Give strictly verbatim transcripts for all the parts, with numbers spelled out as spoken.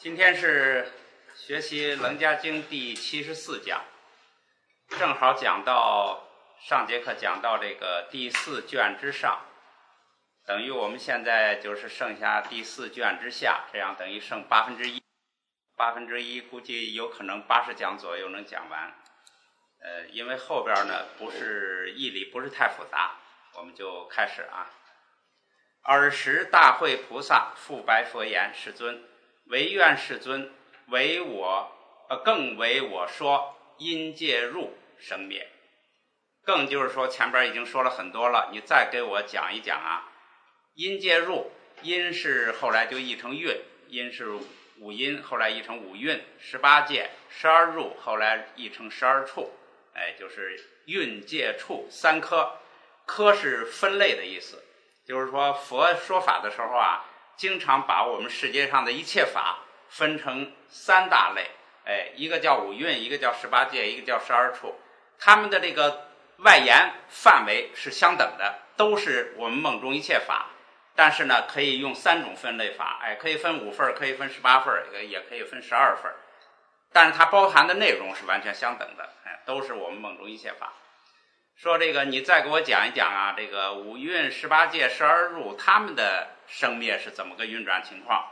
今天是学习《楞伽经》第七十四讲，正好讲到上节课讲到这个第四卷之上，等于我们现在就是剩下第四卷之下，这样等于剩八分之一，八分之一估计有可能八十讲左右能讲完。呃，因为后边呢不是义理不是太复杂，我们就开始啊。尔时大慧菩萨复白佛言：世尊，唯愿世尊为我呃更为我说因界入生灭。更就是说前边已经说了很多了，你再给我讲一讲啊。因界入，因是后来就译成韵，因是五音，后来译成五韵，十八界，十二入，后来译成十二处，哎，就是韵界处三科，科是分类的意思，就是说佛说法的时候啊，经常把我们世界上的一切法分成三大类，哎，一个叫五蕴，一个叫十八界，一个叫十二处，他们的这个外延范围是相等的，都是我们梦中一切法，但是呢可以用三种分类法，哎，可以分五份，可以分十八份，也可以分十二份，但是它包含的内容是完全相等的，哎，都是我们梦中一切法。说这个你再给我讲一讲啊，这个五蕴、十八界、十二入他们的生灭是怎么个运转情况。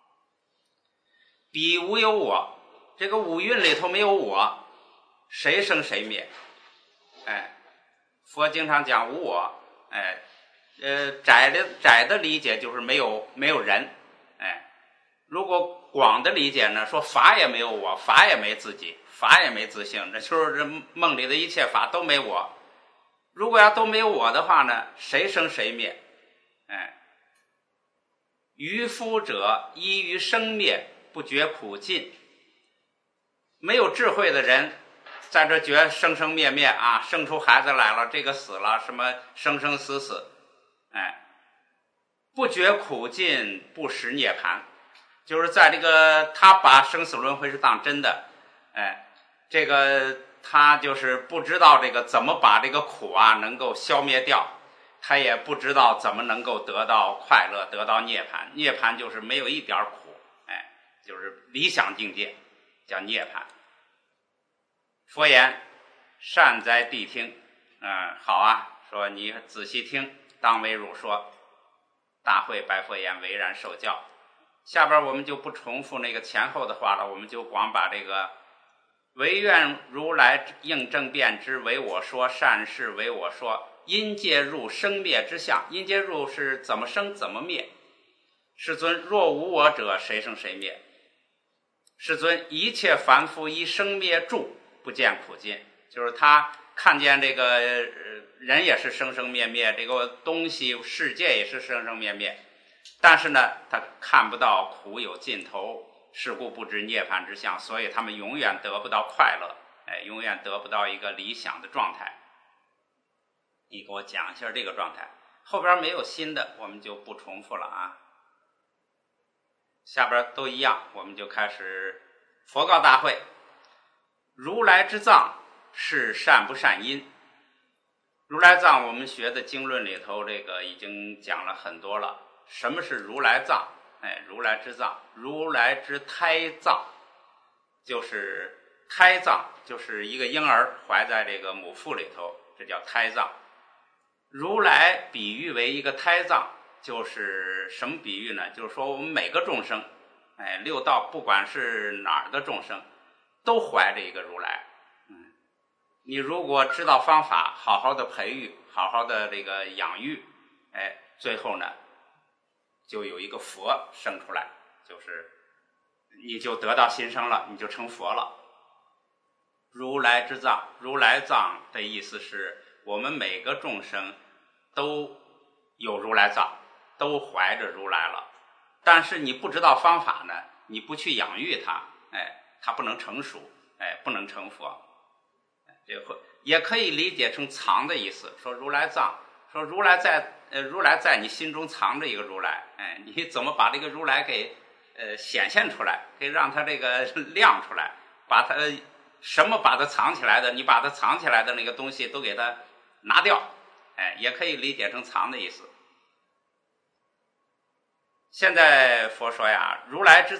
彼无有我，这个五蕴里头没有我，谁生谁灭？哎，佛经常讲无我，哎，呃，窄的窄的理解就是没有没有人，哎，如果广的理解呢，说法也没有我，法也没自己，法也没自性，这就是这梦里的一切法都没我。如果要都没有我的话呢，谁生谁灭？哎，愚夫者依于生灭，不觉苦尽。没有智慧的人在这觉生生灭灭啊，生出孩子来了，这个死了，什么生生死死，哎，不觉苦尽，不识涅槃，就是在这个他把生死轮回是当真的，哎，这个他就是不知道这个怎么把这个苦啊能够消灭掉，他也不知道怎么能够得到快乐，得到涅槃。涅槃就是没有一点苦，哎，就是理想境界，叫涅槃。佛言：善哉谛听。嗯，好啊，说你仔细听，当为汝说。大慧白佛言：唯然受教。下边我们就不重复那个前后的话了，我们就光把这个唯愿如来应正辩之，为我说善事，为我说因界入生灭之相。因界入是怎么生怎么灭。世尊，若无我者，谁生谁灭？世尊，一切凡夫依生灭住，不见苦尽。就是他看见这个人也是生生灭灭，这个东西世界也是生生灭灭，但是呢他看不到苦有尽头，是故不知涅槃之相，所以他们永远得不到快乐，哎，永远得不到一个理想的状态。你给我讲一下这个状态，后边没有新的，我们就不重复了啊。下边都一样，我们就开始。佛告大慧：如来之藏是善不善因。如来藏我们学的经论里头这个已经讲了很多了。什么是如来藏？哎，如来之藏，如来之胎藏，就是胎藏，就是一个婴儿怀在这个母腹里头，这叫胎藏。如来比喻为一个胎藏，就是什么比喻呢？就是说我们每个众生，哎，六道不管是哪儿的众生，都怀着一个如来。嗯，你如果知道方法，好好的培育，好好的这个养育，哎，最后呢，就有一个佛生出来，就是你就得到新生了，你就成佛了。如来之藏，如来藏的意思是我们每个众生都有如来藏，都怀着如来了，但是你不知道方法呢，你不去养育它，哎，它不能成熟，哎，不能成佛。这个也可以理解成藏的意思，说如来藏，说如来在呃，如来在你心中藏着一个如来，哎，你怎么把这个如来给呃显现出来，给让它这个亮出来，把它什么把它藏起来的，你把它藏起来的那个东西都给它拿掉，哎，也可以理解成藏的意思。现在佛说呀，如来之藏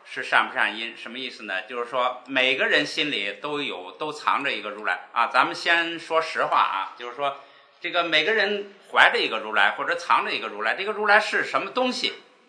是善不善因，什么意思呢？就是说每个人心里都有都藏着一个如来啊。咱们先说实话啊，就是说这个每个人怀着一个如来或者藏着一个如来，这个如来是什么东西？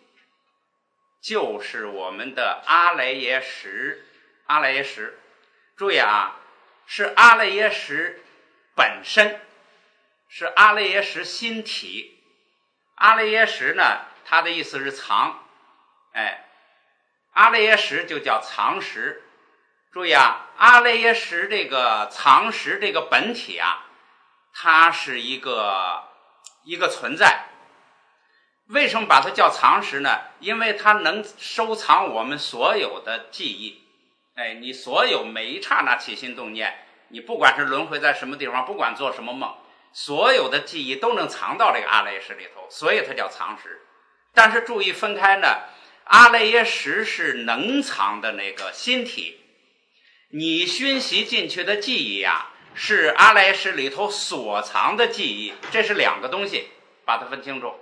就是我们的阿赖耶识。阿赖耶识，注意啊，是阿赖耶识本身，是阿赖耶识心体。阿赖耶识呢，它的意思是藏，哎，阿赖耶识就叫藏识。注意啊，阿赖耶识这个藏识这个本体啊，它是一个一个存在。为什么把它叫藏识呢？因为它能收藏我们所有的记忆。哎，你所有每一刹那起心动念，你不管是轮回在什么地方，不管做什么梦，所有的记忆都能藏到这个阿赖耶识里头，所以它叫藏识。但是注意分开呢，阿赖耶识是能藏的那个心体，你熏习进去的记忆啊，是阿赖耶识里头所藏的记忆，这是两个东西，把它分清楚。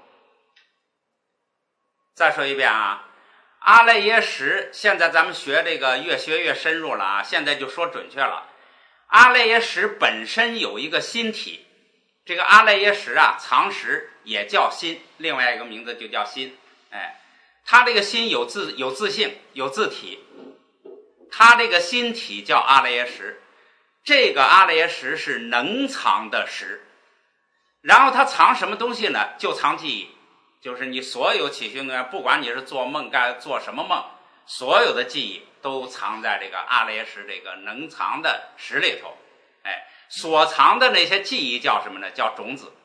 再说一遍啊，阿赖耶识，现在咱们学这个越学越深入了啊，现在就说准确了。阿赖耶识本身有一个心体，这个阿赖耶识啊，藏识也叫心，另外一个名字就叫心。哎，它这个心有自有自性，有自体，它这个心体叫阿赖耶识。这个阿赖耶识是能藏的识，然后它藏什么东西呢？就藏记忆。就是你所有起心动念，不管你是做梦该做什么梦，所有的记忆都藏在这个阿赖耶识这个能藏的识里头。哎，所藏的那些记忆叫什么呢？叫种子。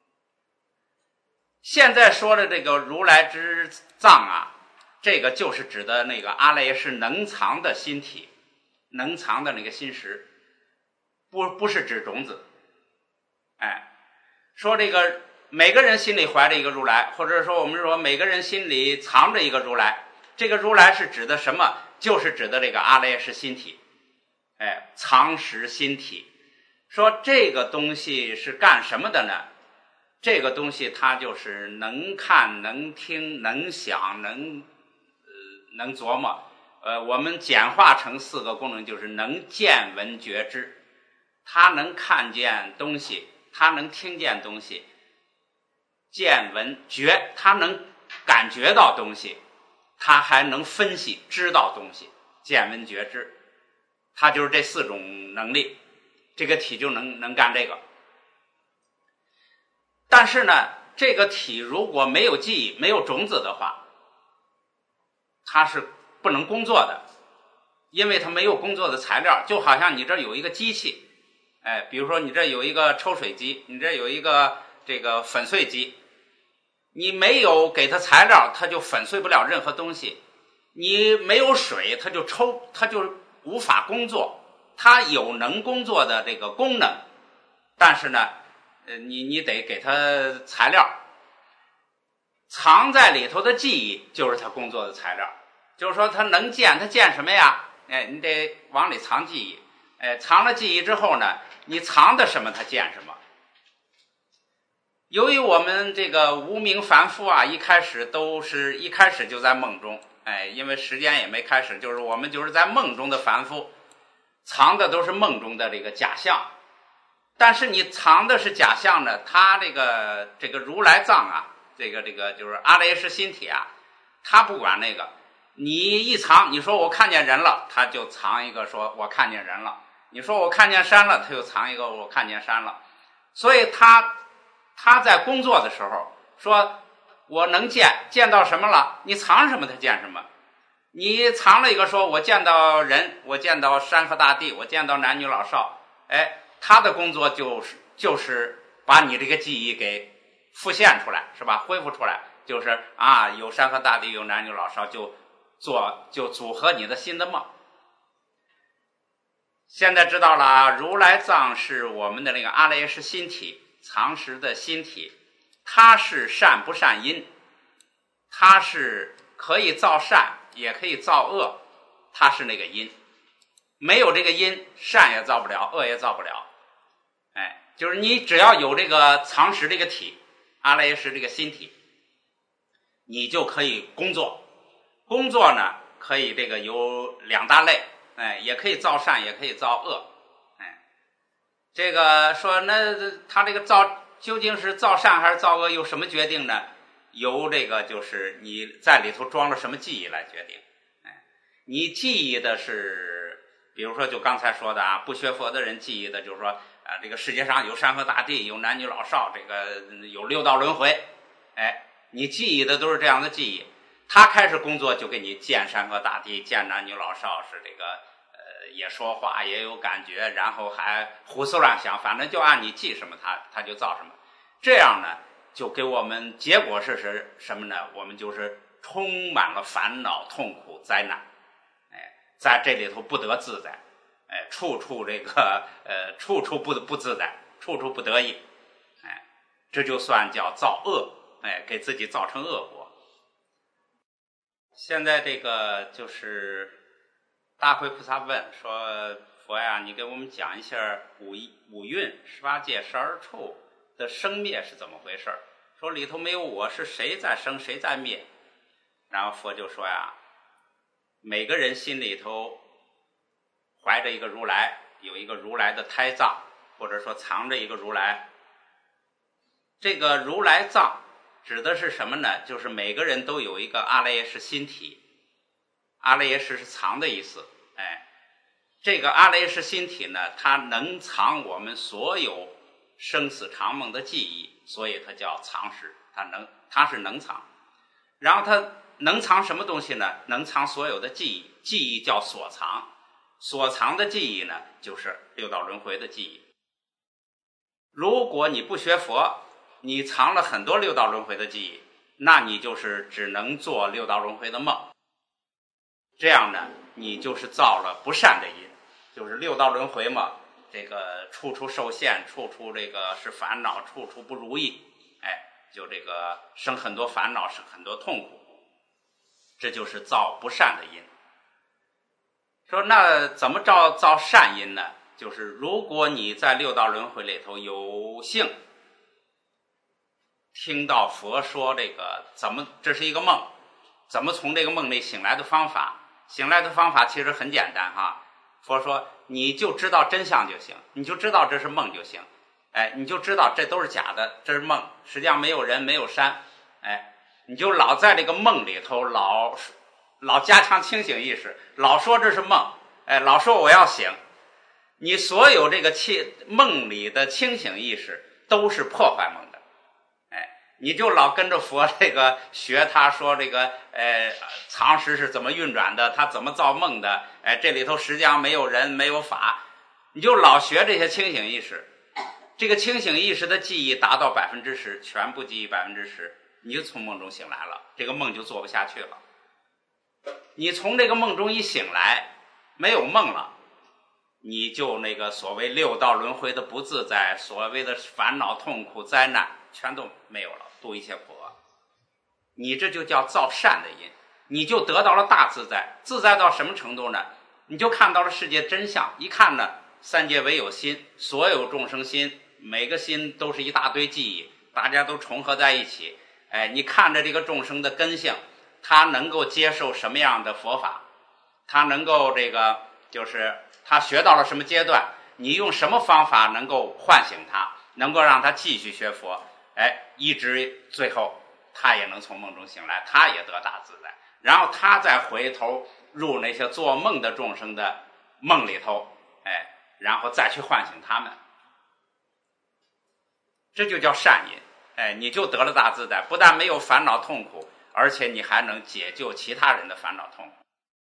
现在说的这个如来之藏啊，这个就是指的那个阿赖耶识能藏的心体，能藏的那个心识，不不是指种子。哎，说这个每个人心里怀着一个如来，或者说我们说每个人心里藏着一个如来，这个如来是指的什么？就是指的这个阿赖耶识心体，哎，藏识心体。说这个东西是干什么的呢？这个东西它就是能看、能听、能想、能呃能琢磨。呃，我们简化成四个功能，就是能见闻觉知。它能看见东西，它能听见东西。见闻觉，他能感觉到东西，他还能分析知道东西。见闻觉知，他就是这四种能力，这个体就能能干这个。但是呢，这个体如果没有记忆、没有种子的话，它是不能工作的，因为它没有工作的材料。就好像你这有一个机器，哎，比如说你这有一个抽水机，你这有一个这个粉碎机，你没有给它材料，它就粉碎不了任何东西。你没有水，它就抽，它就无法工作。它有能工作的这个功能，但是呢，呃，你你得给它材料。藏在里头的记忆就是它工作的材料。就是说它能见，它见什么呀？哎，你得往里藏记忆。哎，藏了记忆之后呢，你藏的什么，它见什么。由于我们这个无明凡夫啊，一开始都是一开始就在梦中，哎，因为时间也没开始，就是我们就是在梦中的凡夫，藏的都是梦中的这个假象。但是你藏的是假象呢，它这个这个如来藏啊，这个这个就是阿赖耶识心体啊，它不管那个，你一藏，你说我看见人了，它就藏一个说我看见人了；你说我看见山了，它就藏一个我看见山了。所以它他在工作的时候说我能见，见到什么了，你藏什么他见什么。你藏了一个说我见到人，我见到山河大地，我见到男女老少，哎，他的工作就是就是把你这个记忆给复现出来，是吧？恢复出来，就是啊，有山河大地，有男女老少，就做就组合你的新的梦。现在知道了啊，如来藏是我们的那个阿赖耶识心体，藏识的心体，它是善不善因，它是可以造善也可以造恶，它是那个因。没有这个因，善也造不了，恶也造不了。哎，就是你只要有这个藏识这个体，阿赖耶识这个心体，你就可以工作。工作呢， 可以这个有两大类，哎，也可以造善，也可以造恶，哎，这个说那他这个造究竟是造善还是造恶，由什么决定呢？由这个就是你在里头装了什么记忆来决定，哎，你记忆的是，比如说就刚才说的啊，不学佛的人记忆的就是说啊，这个世界上有山河大地，有男女老少，这个有六道轮回，哎，你记忆的都是这样的记忆。他开始工作就给你见山河大地，见男女老少，是这个呃也说话也有感觉，然后还胡思乱想，反正就按你记什么他他就造什么。这样呢就给我们结果是是什么呢？我们就是充满了烦恼、痛苦、灾难，哎，在这里头不得自在，哎，处处这个呃处处不不自在，处处不得意，哎，这就算叫造恶，哎，给自己造成恶果。现在这个就是大慧菩萨问说：“佛呀，你给我们讲一下五五蕴、十八界、十二处的生灭是怎么回事？说里头没有我，是谁在生，谁在灭？”然后佛就说呀：“每个人心里头怀着一个如来，有一个如来的胎藏，或者说藏着一个如来。这个如来藏指的是什么呢？就是每个人都有一个阿赖耶识心体，阿赖耶识是藏的意思，哎，这个阿赖耶识心体呢，它能藏我们所有生死常梦的记忆，所以它叫藏识，它能，它是能藏。然后它能藏什么东西呢？能藏所有的记忆，记忆叫所藏，所藏的记忆呢，就是六道轮回的记忆。如果你不学佛，你藏了很多六道轮回的记忆，那你就是只能做六道轮回的梦。这样呢，你就是造了不善的因，就是六道轮回嘛，这个处处受限，处处这个是烦恼，处处不如意，哎，就这个生很多烦恼，生很多痛苦，这就是造不善的因。说那怎么造造善因呢？就是如果你在六道轮回里头有幸听到佛说这个怎么这是一个梦，怎么从这个梦里醒来的方法，醒来的方法其实很简单哈。佛说你就知道真相就行，你就知道这是梦就行，哎，你就知道这都是假的，这是梦，实际上没有人没有山，哎，你就老在这个梦里头老老加强清醒意识，老说这是梦，哎，老说我要醒，你所有这个清梦里的清醒意识都是破坏梦的，哎，你就老跟着佛这个学他说这个呃常识是怎么运转的，他怎么造梦的，哎，这里头实际上没有人没有法，你就老学这些清醒意识，这个清醒意识的记忆达到百分之十，全部记忆百分之十，你就从梦中醒来了，这个梦就做不下去了。你从这个梦中一醒来，没有梦了，你就那个所谓六道轮回的不自在，所谓的烦恼痛苦灾难全都没有了，度一切苦厄，你这就叫造善的因，你就得到了大自在。自在到什么程度呢？你就看到了世界真相，一看呢，三界唯有心，所有众生心，每个心都是一大堆记忆，大家都重合在一起，哎，你看着这个众生的根性，他能够接受什么样的佛法，他能够这个就是他学到了什么阶段，你用什么方法能够唤醒他，能够让他继续学佛，哎，一直最后他也能从梦中醒来，他也得大自在，然后他再回头入那些做梦的众生的梦里头，哎，然后再去唤醒他们，这就叫善因，哎，你就得了大自在，不但没有烦恼痛苦，而且你还能解救其他人的烦恼痛苦。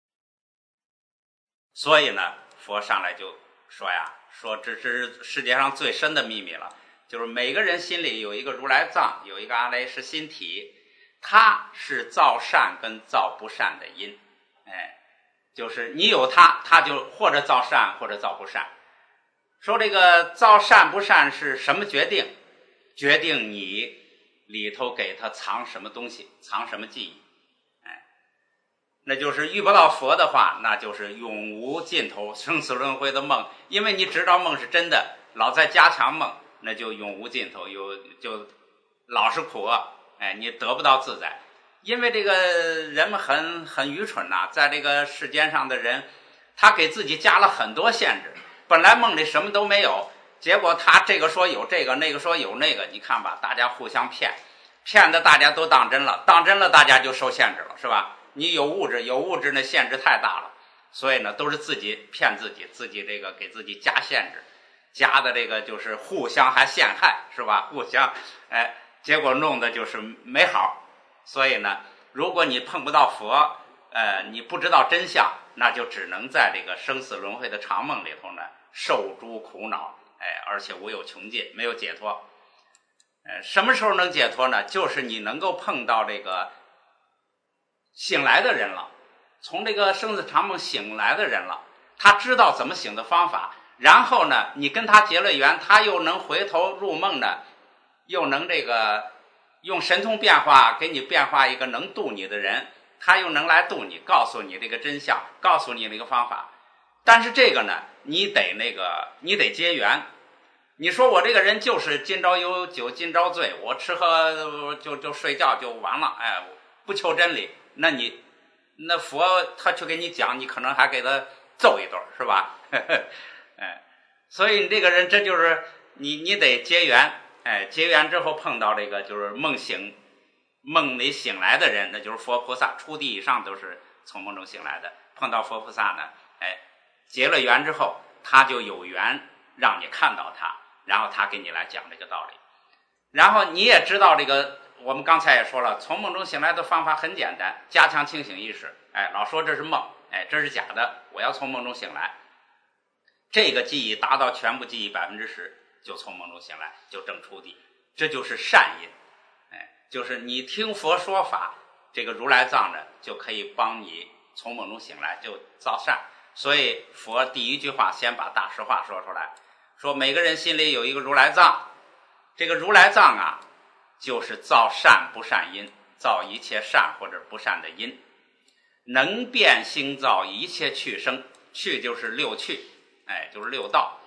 所以呢，佛上来就说呀，说这是世界上最深的秘密了，就是每个人心里有一个如来藏，有一个阿赖耶识心体，它是造善跟造不善的因，哎，就是你有它，它就或者造善或者造不善。说这个造善不善是什么决定？决定你里头给它藏什么东西，藏什么记忆，哎，那就是遇不到佛的话，那就是永无尽头生死轮回的梦，因为你知道梦是真的，老在加强梦，那就永无尽头，有就老是苦厄，哎，你得不到自在。 因为这个人们很很愚蠢呐、啊，在这个世间上的人，他给自己加了很多限制。本来梦里什么都没有，结果他这个说有这个，那个说有那个，你看吧，大家互相骗，骗的大家都当真了，当真了大家就受限制了，是吧？你有物质，有物质那限制太大了，所以呢，都是自己骗自己，自己这个给自己加限制，加的这个就是互相还陷害，是吧？互相，哎，结果弄的就是没好。所以呢，如果你碰不到佛，呃，你不知道真相，那就只能在这个生死轮回的长梦里头呢，受诸苦恼，哎，而且无有穷尽，没有解脱。呃，什么时候能解脱呢？就是你能够碰到这个醒来的人了，从这个生死长梦醒来的人了，他知道怎么醒的方法，然后呢，你跟他结了缘，他又能回头入梦呢，又能这个用神通变化给你变化一个能度你的人，他又能来度你，告诉你这个真相，告诉你这个方法。但是这个呢，你得那个你得结缘。你说我这个人就是今朝有酒今朝醉，我吃喝就就睡觉就完了，哎，不求真理，那你那佛他去给你讲，你可能还给他揍一顿，是吧？哎，所以你这个人这就是你你得结缘，哎，结缘之后碰到这个就是梦醒梦里醒来的人，那就是佛菩萨，初地以上都是从梦中醒来的。碰到佛菩萨呢，哎，结了缘之后，他就有缘让你看到他，然后他给你来讲这个道理。然后你也知道这个，我们刚才也说了，从梦中醒来的方法很简单，加强清醒意识。哎，老说这是梦，哎，这是假的，我要从梦中醒来。这个记忆达到全部记忆百分之十，就从梦中醒来，就证初地，这就是善因。哎，就是你听佛说法，这个如来藏呢就可以帮你从梦中醒来，就造善。所以佛第一句话先把大实话说出来，说每个人心里有一个如来藏，这个如来藏啊，就是造善不善因，造一切善或者不善的因，能变兴造一切趣生，趣就是六趣，哎，就是六道。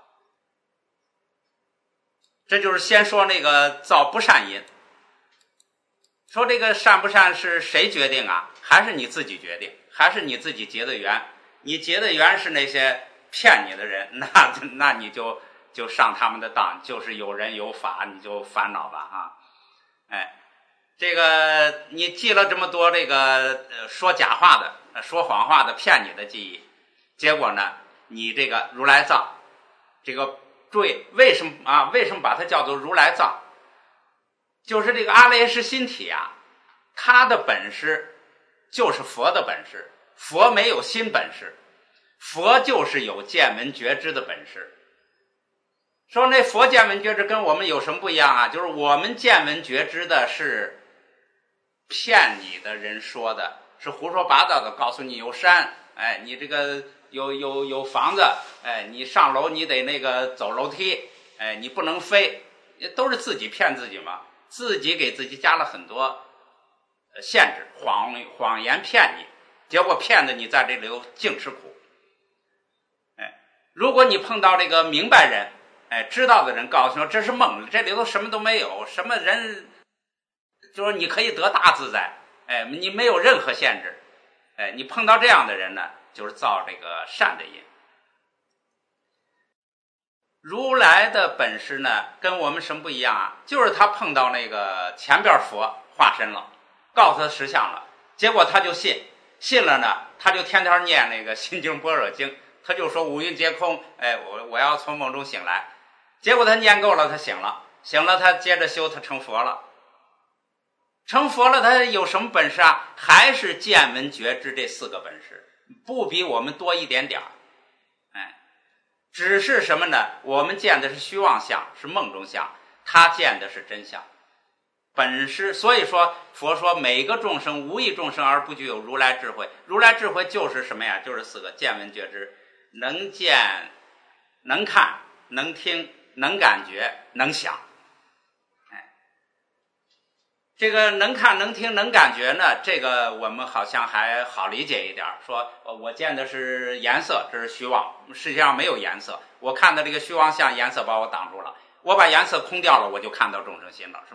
这就是先说那个造不善因，说这个善不善是谁决定啊？还是你自己决定，还是你自己结的缘？你结的缘是那些骗你的人，那那你就就上他们的当，就是有人有法，你就烦恼吧啊！哎，这个你记了这么多这个呃说假话的、说谎话的、骗你的记忆，结果呢，你这个如来藏，这个注意为什么啊？为什么把它叫做如来藏？就是这个阿赖耶识心体啊，它的本事就是佛的本事。佛没有心本事，佛就是有见闻觉知的本事。说那佛见闻觉知跟我们有什么不一样啊？就是我们见闻觉知的是骗你的人说的，是胡说八道的，告诉你有山，哎，你这个有有有房子，哎，你上楼你得那个走楼梯，哎，你不能飞，都是自己骗自己嘛，自己给自己加了很多限制，谎谎言骗你。结果骗得你在这里头净吃苦。哎，如果你碰到这个明白人，哎，知道的人告诉你说这是梦，这里头什么都没有，什么人，就是你可以得大自在，哎，你没有任何限制，哎，你碰到这样的人呢，就是造这个善的因。如来的本事呢，跟我们什么不一样啊？就是他碰到那个前边佛化身了，告诉他实相了，结果他就信。信了呢，他就天天念那个心经般若经，他就说五蕴皆空，哎，我我要从梦中醒来。结果他念够了，他醒了，醒了他接着修，他成佛了。成佛了，他有什么本事啊？还是见闻觉知这四个本事，不比我们多一点点儿。哎，只是什么呢？我们见的是虚妄相，是梦中相，他见的是真相。本师，所以说佛说每个众生无一众生而不具有如来智慧。如来智慧就是什么呀？就是四个见闻觉知，能见能看能听能感觉能想。哎，这个能看能听能感觉呢，这个我们好像还好理解一点，说我见的是颜色，这是虚妄，实际上没有颜色，我看的这个虚妄像颜色把我挡住了，我把颜色空掉了，我就看到众生心了，是吧？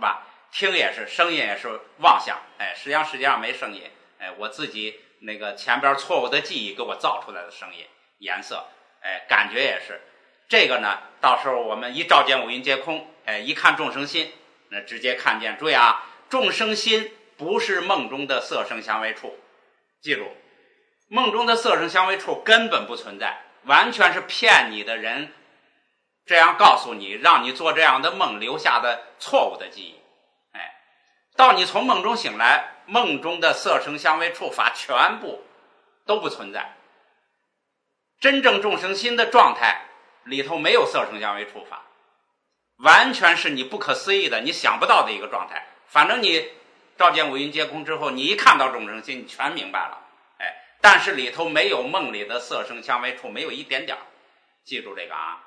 听也是，声音也是妄想，哎，实际上世界上没声音，哎，我自己那个前边错误的记忆给我造出来的声音、颜色，哎，感觉也是。这个呢，到时候我们一照见五蕴皆空，哎，一看众生心，那直接看见。注意啊，众生心不是梦中的色声香味触，记住，梦中的色声香味触根本不存在，完全是骗你的人这样告诉你，让你做这样的梦留下的错误的记忆。哎，到你从梦中醒来，梦中的色声香味触法全部都不存在。真正众生心的状态里头没有色声香味触法，完全是你不可思议的，你想不到的一个状态。反正你照见五蕴皆空之后，你一看到众生心，你全明白了。哎，但是里头没有梦里的色声香味触，没有一点点，记住这个啊。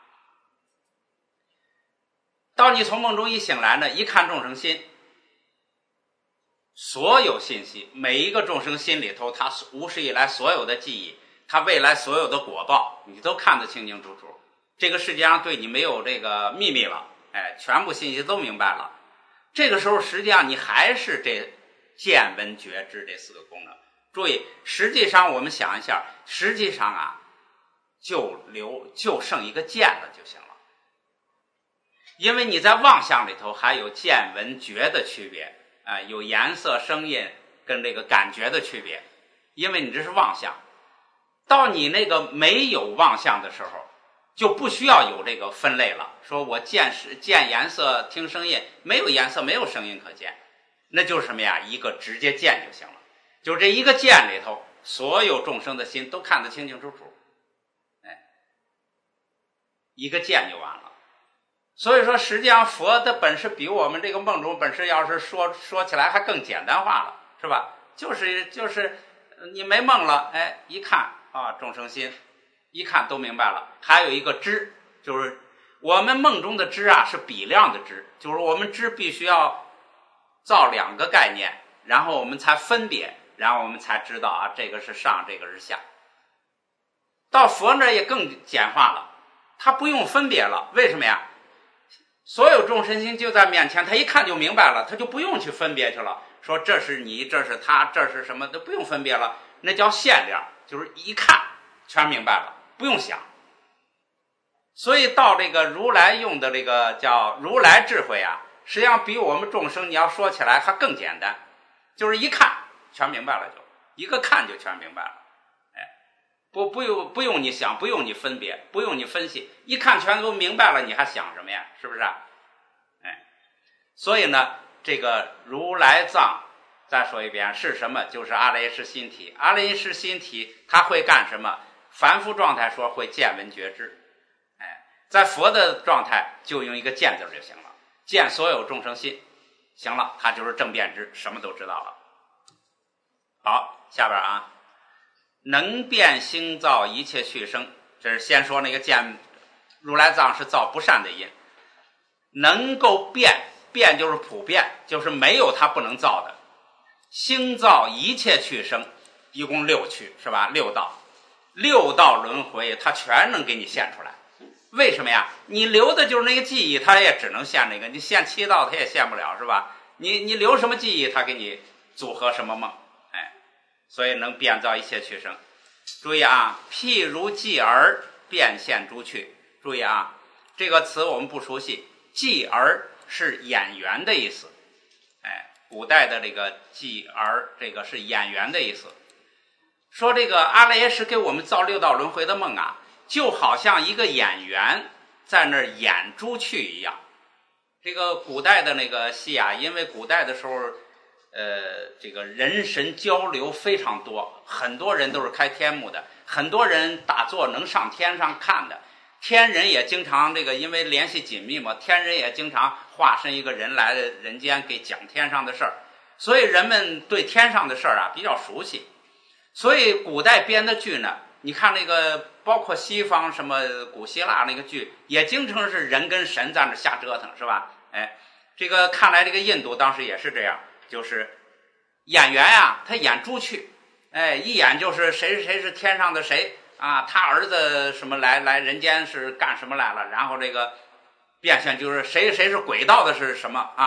到你从梦中一醒来呢，一看众生心，所有信息，每一个众生心里头，他无始以来所有的记忆，他未来所有的果报，你都看得清清楚楚。这个世界上对你没有这个秘密了，哎，全部信息都明白了。这个时候实际上你还是这见闻觉知这四个功能。注意，实际上我们想一下，实际上啊，就留就剩一个见了就行了。因为你在妄想里头还有见闻觉的区别，啊、呃，有颜色声音跟这个感觉的区别，因为你这是妄想。到你那个没有妄想的时候，就不需要有这个分类了，说我见识见颜色听声音，没有颜色没有声音可见，那就是什么呀？一个直接见就行了。就这一个见里头，所有众生的心都看得清清楚楚，哎，一个见就完了。所以说实际上佛的本事比我们这个梦中本事要是说说起来还更简单化了，是吧？就是就是你没梦了，哎，一看啊，众生心一看都明白了。还有一个知，就是我们梦中的知啊是比量的知，就是我们知必须要造两个概念，然后我们才分别，然后我们才知道啊，这个是上，这个是下。到佛那也更简化了，他不用分别了。为什么呀？所有众生心就在面前，他一看就明白了，他就不用去分别去了，说这是你，这是他，这是什么，都不用分别了，那叫限量，就是一看全明白了，不用想。所以到这个如来用的这个叫如来智慧啊，实际上比我们众生你要说起来还更简单，就是一看全明白了，就一个看就全明白了。哎，不不用不用你想，不用你分别，不用你分析，一看全都明白了，你还想什么呀？是不是啊？哎，所以呢，这个如来藏再说一遍是什么？就是阿赖耶识心体。阿赖耶识心体它会干什么？凡夫状态说会见闻觉知，哎，在佛的状态就用一个见字就行了，见所有众生心，行了，它就是正遍知，什么都知道了。好，下边啊，能变兴造一切去生，这是先说那个见如来藏是造不善的因，能够变，变就是普遍，就是没有它不能造的。兴造一切去生，一共六趣是吧？六道，六道轮回它全能给你现出来。为什么呀？你留的就是那个记忆，它也只能现那个，你现七道它也现不了，是吧？你你留什么记忆，它给你组合什么梦，哎，所以能变造一切去生。注意啊，譬如继儿变现诸趣。注意啊，这个词我们不熟悉，继儿是演员的意思，哎，古代的这个继儿，这个是演员的意思。说这个阿赖耶识给我们造六道轮回的梦啊，就好像一个演员在那儿演诸趣一样。这个古代的那个戏啊，因为古代的时候呃，这个人神交流非常多，很多人都是开天幕的，很多人打坐能上天上看的，天人也经常这个因为联系紧密嘛，天人也经常化身一个人来人间给讲天上的事儿，所以人们对天上的事儿啊比较熟悉。所以古代编的剧呢，你看那个包括西方什么古希腊那个剧，也经常是人跟神在那瞎折腾，是吧？哎，这个看来这个印度当时也是这样，就是演员啊，他演诸趣，哎，一演就是谁谁是天上的谁啊，他儿子什么来来人间是干什么来了，然后这个变现就是谁谁是轨道的是什么啊，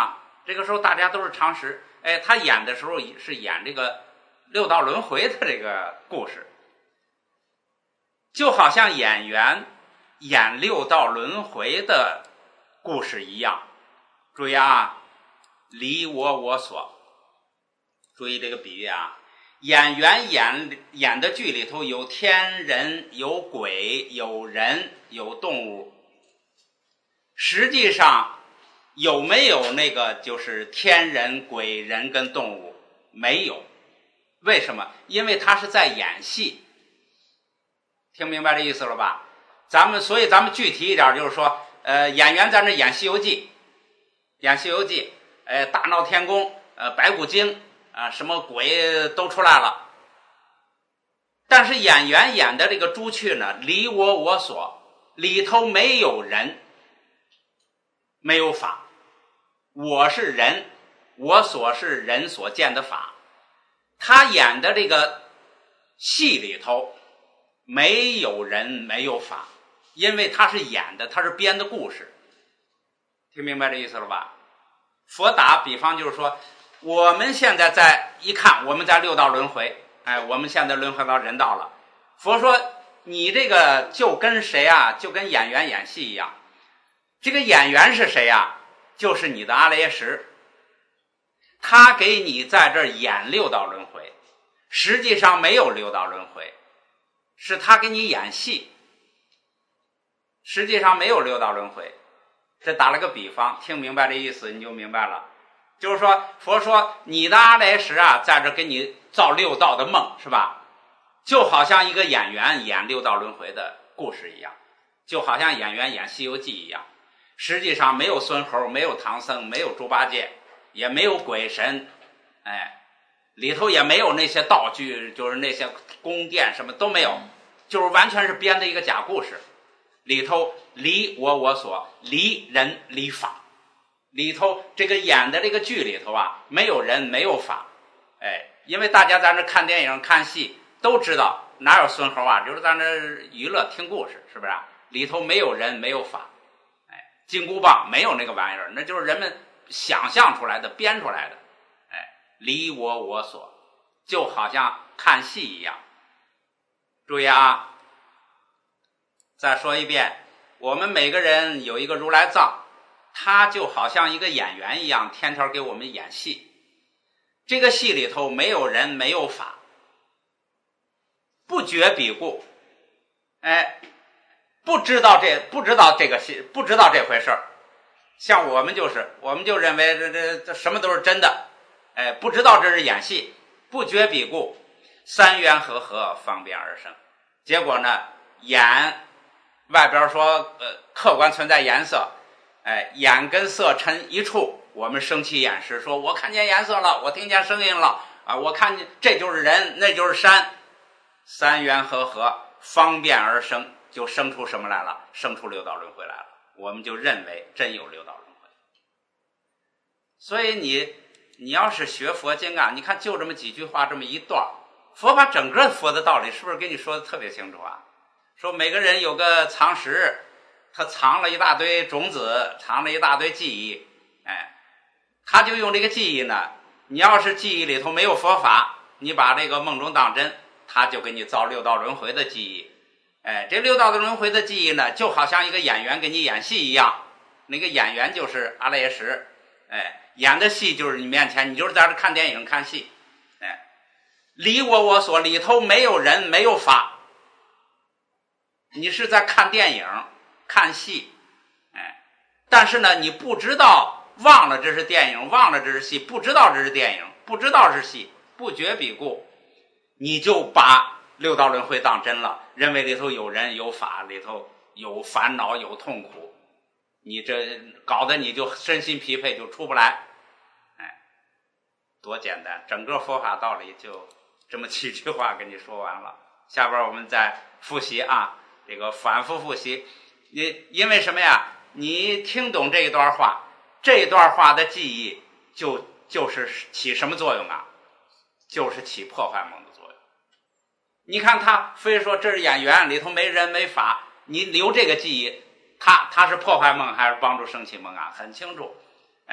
这个时候大家都是常识。哎，他演的时候是演这个六道轮回的这个故事，就好像演员演六道轮回的故事一样。注意啊，离我我所，注意这个比喻啊。演员演演的剧里头有天人，有鬼，有人，有动物。实际上有没有那个就是天人、鬼人跟动物？没有。为什么？因为他是在演戏。听明白这意思了吧？咱们所以咱们具体一点，就是说，呃，演员在那演《西游记》，演《西游记》，呃，大闹天宫，呃，白骨精啊、呃，什么鬼都出来了。但是演员演的这个朱雀呢，离我我所，里头没有人，没有法。我是人，我所是人所见的法。他演的这个戏里头没有人，没有法，因为他是演的，他是编的故事。听明白这意思了吧？佛打比方就是说，我们现在在一看，我们在六道轮回，哎，我们现在轮回到人道了。佛说你这个就跟谁啊？就跟演员演戏一样。这个演员是谁啊？就是你的阿赖耶识。他给你在这儿演六道轮回，实际上没有六道轮回，是他给你演戏，实际上没有六道轮回。这打了个比方，听明白这意思你就明白了。就是说佛说你的阿赖耶识啊，在这给你造六道的梦，是吧？就好像一个演员演六道轮回的故事一样，就好像演员演《西游记》一样。实际上没有孙猴，没有唐僧，没有猪八戒，也没有鬼神，哎，里头也没有那些道具，就是那些宫殿什么都没有，就是完全是编的一个假故事。里头离我我所，离人离法，里头这个演的这个剧里头啊，没有人没有法。哎，因为大家在那看电影看戏都知道哪有孙猴啊，就是在那娱乐听故事，是不是啊？里头没有人没有法。哎，金箍棒没有那个玩意儿，那就是人们想象出来的，编出来的。哎，离我我所，就好像看戏一样。注意啊，再说一遍，我们每个人有一个如来藏，他就好像一个演员一样，天天给我们演戏。这个戏里头没有人没有法，不觉彼故。哎，不知道这不知道这个戏，不知道这回事儿。像我们就是，我们就认为这这这什么都是真的，哎，不知道这是演戏，不觉彼故，三缘和合，方便而生。结果呢，眼外边说呃客观存在颜色，哎，眼跟色尘一处，我们升起眼识，说我看见颜色了，我听见声音了啊，我看见这就是人，那就是山，三缘和合，方便而生，就生出什么来了？生出六道轮回来了。我们就认为真有六道轮回。所以你你要是学佛经啊，你看就这么几句话，这么一段，佛把整个佛的道理是不是给你说的特别清楚啊？说每个人有个藏识，他藏了一大堆种子，藏了一大堆记忆，哎，他就用这个记忆呢，你要是记忆里头没有佛法，你把这个梦中当真，他就给你造六道轮回的记忆。哎，这六道的轮回的记忆呢，就好像一个演员给你演戏一样，那个演员就是阿赖耶识，哎，演的戏就是你面前，你就是在这看电影看戏，哎，离我我所，里头没有人没有法，你是在看电影看戏，哎，但是呢，你不知道，忘了这是电影，忘了这是戏，不知道这是电影，不知道是戏，不觉彼故，你就把六道轮回当真了，认为里头有人有法，里头有烦恼有痛苦，你这搞得你就身心疲惫，就出不来。哎，多简单，整个佛法道理就这么几句话跟你说完了。下边我们再复习啊，这个反复复习。你因为什么呀？你听懂这一段话，这一段话的记忆就就是起什么作用啊？就是起破坏梦的作用。你看他非说这是演员，里头没人没法，你留这个记忆，他他是破坏梦还是帮助升起梦啊？很清楚。哎，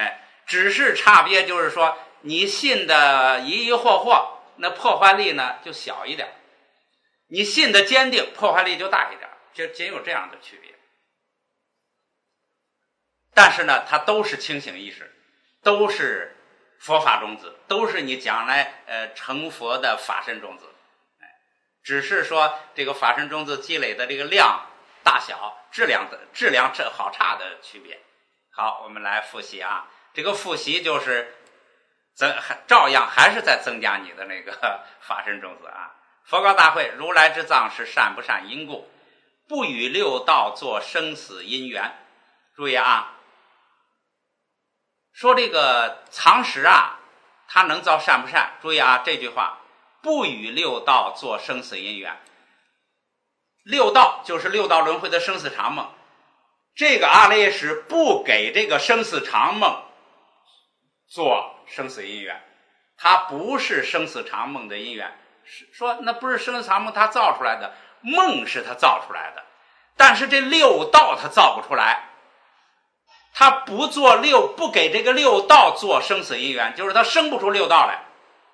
只是差别就是说，你信的疑疑惑惑，那破坏力呢就小一点；你信的坚定，破坏力就大一点，就仅有这样的区别。但是呢，它都是清醒意识，都是佛法种子，都是你将来呃成佛的法身种子。哎，只是说这个法身种子积累的这个量大小、质量的质量这好差的区别。好，我们来复习啊，这个复习就是增照样还是在增加你的那个法身种子啊。佛告大会，如来之藏是善不善因故，不与六道作生死因缘。注意啊，说这个藏识啊，它能造善不善？注意啊，这句话，不与六道作生死因缘。六道就是六道轮回的生死常梦，这个阿赖耶识不给这个生死常梦做生死因缘，它不是生死常梦的因缘。说那不是生死常梦它造出来的，梦是它造出来的，但是这六道它造不出来。他不做六，不给这个六道做生死因缘，就是他生不出六道来。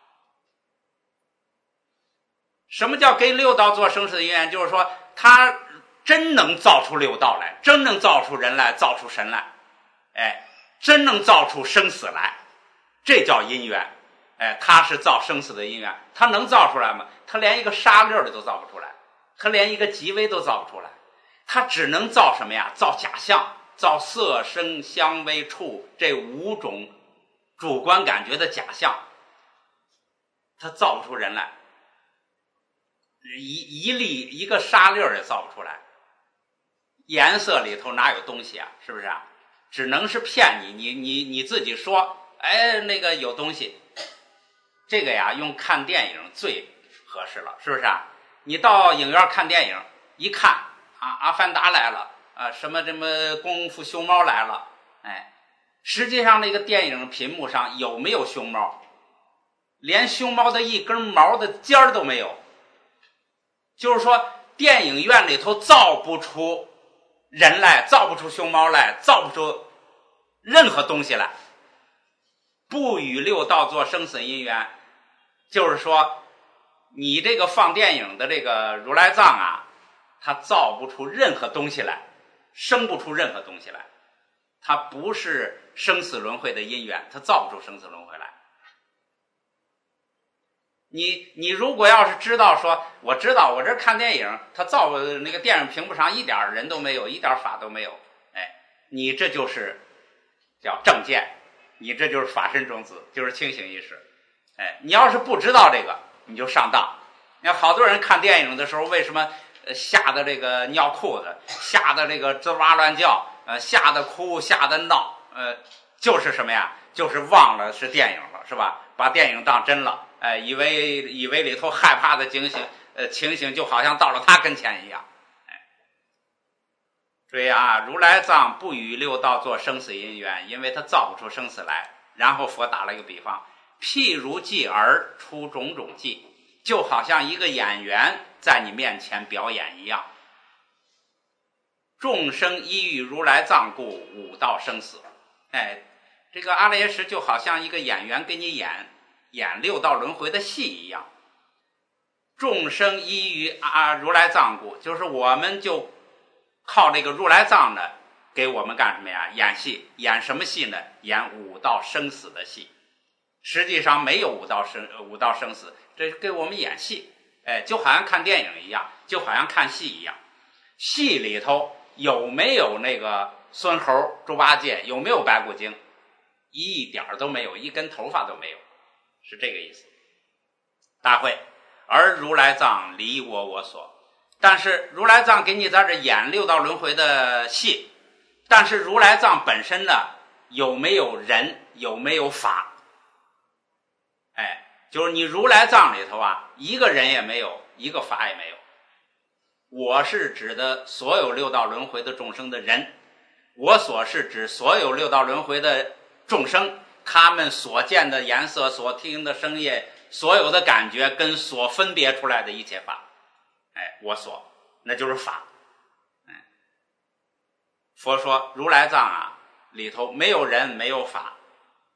什么叫给六道做生死因缘？就是说他真能造出六道来，真能造出人来，造出神来，哎，真能造出生死来，这叫因缘。哎，他是造生死的因缘，他能造出来吗？他连一个沙粒的都造不出来，他连一个极微都造不出来，他只能造什么呀？造假象。造色声香味触这五种主观感觉的假象，它造不出人来，一一粒一个沙粒也造不出来。颜色里头哪有东西啊？是不是啊？只能是骗你，你你你自己说，哎，那个有东西。这个呀，用看电影最合适了，是不是啊？你到影院看电影，一看啊，阿凡达来了。啊，什么什么功夫熊猫来了，哎，实际上那个电影屏幕上有没有熊猫？连熊猫的一根毛的尖儿都没有。就是说，电影院里头造不出人来，造不出熊猫来，造不出任何东西来。不与六道做生死因缘，就是说，你这个放电影的这个如来藏啊，它造不出任何东西来。生不出任何东西来，它不是生死轮回的因缘，它造不出生死轮回来。你你如果要是知道说，我知道我这看电影，它造那个电影屏幕上一点人都没有，一点法都没有，哎，你这就是叫正见，你这就是法身种子，就是清醒意识。哎，你要是不知道这个，你就上当。你看好多人看电影的时候，为什么？吓得这个尿裤子，吓得这个吱哇乱叫，呃，吓得哭，吓得闹，呃，就是什么呀？就是忘了是电影了，是吧？把电影当真了，哎、呃，以为以为里头害怕的情形，呃，情形就好像到了他跟前一样，哎。所以啊，如来藏不与六道做生死因缘，因为他造不出生死来。然后佛打了一个比方，譬如伎儿出种种伎，就好像一个演员在你面前表演一样。众生依于如来藏故，五道生死。哎，这个阿赖耶识就好像一个演员给你演演六道轮回的戏一样。众生依于啊如来藏故，就是我们就靠这个如来藏呢，给我们干什么呀？演戏。演什么戏呢？演五道生死的戏。实际上没有五道生五道生死，这是给我们演戏。哎，就好像看电影一样，就好像看戏一样。戏里头有没有那个孙猴、猪八戒？有没有白骨精？一点都没有，一根头发都没有，是这个意思。大会，而如来藏离我我所。但是如来藏给你在这演六道轮回的戏，但是如来藏本身呢，有没有人？有没有法？哎，就是你如来藏里头啊，一个人也没有，一个法也没有。我是指的所有六道轮回的众生的人，我所是指所有六道轮回的众生，他们所见的颜色，所听的声音，所有的感觉跟所分别出来的一切法，哎，我所，那就是法。哎，佛说如来藏啊里头没有人，没有法，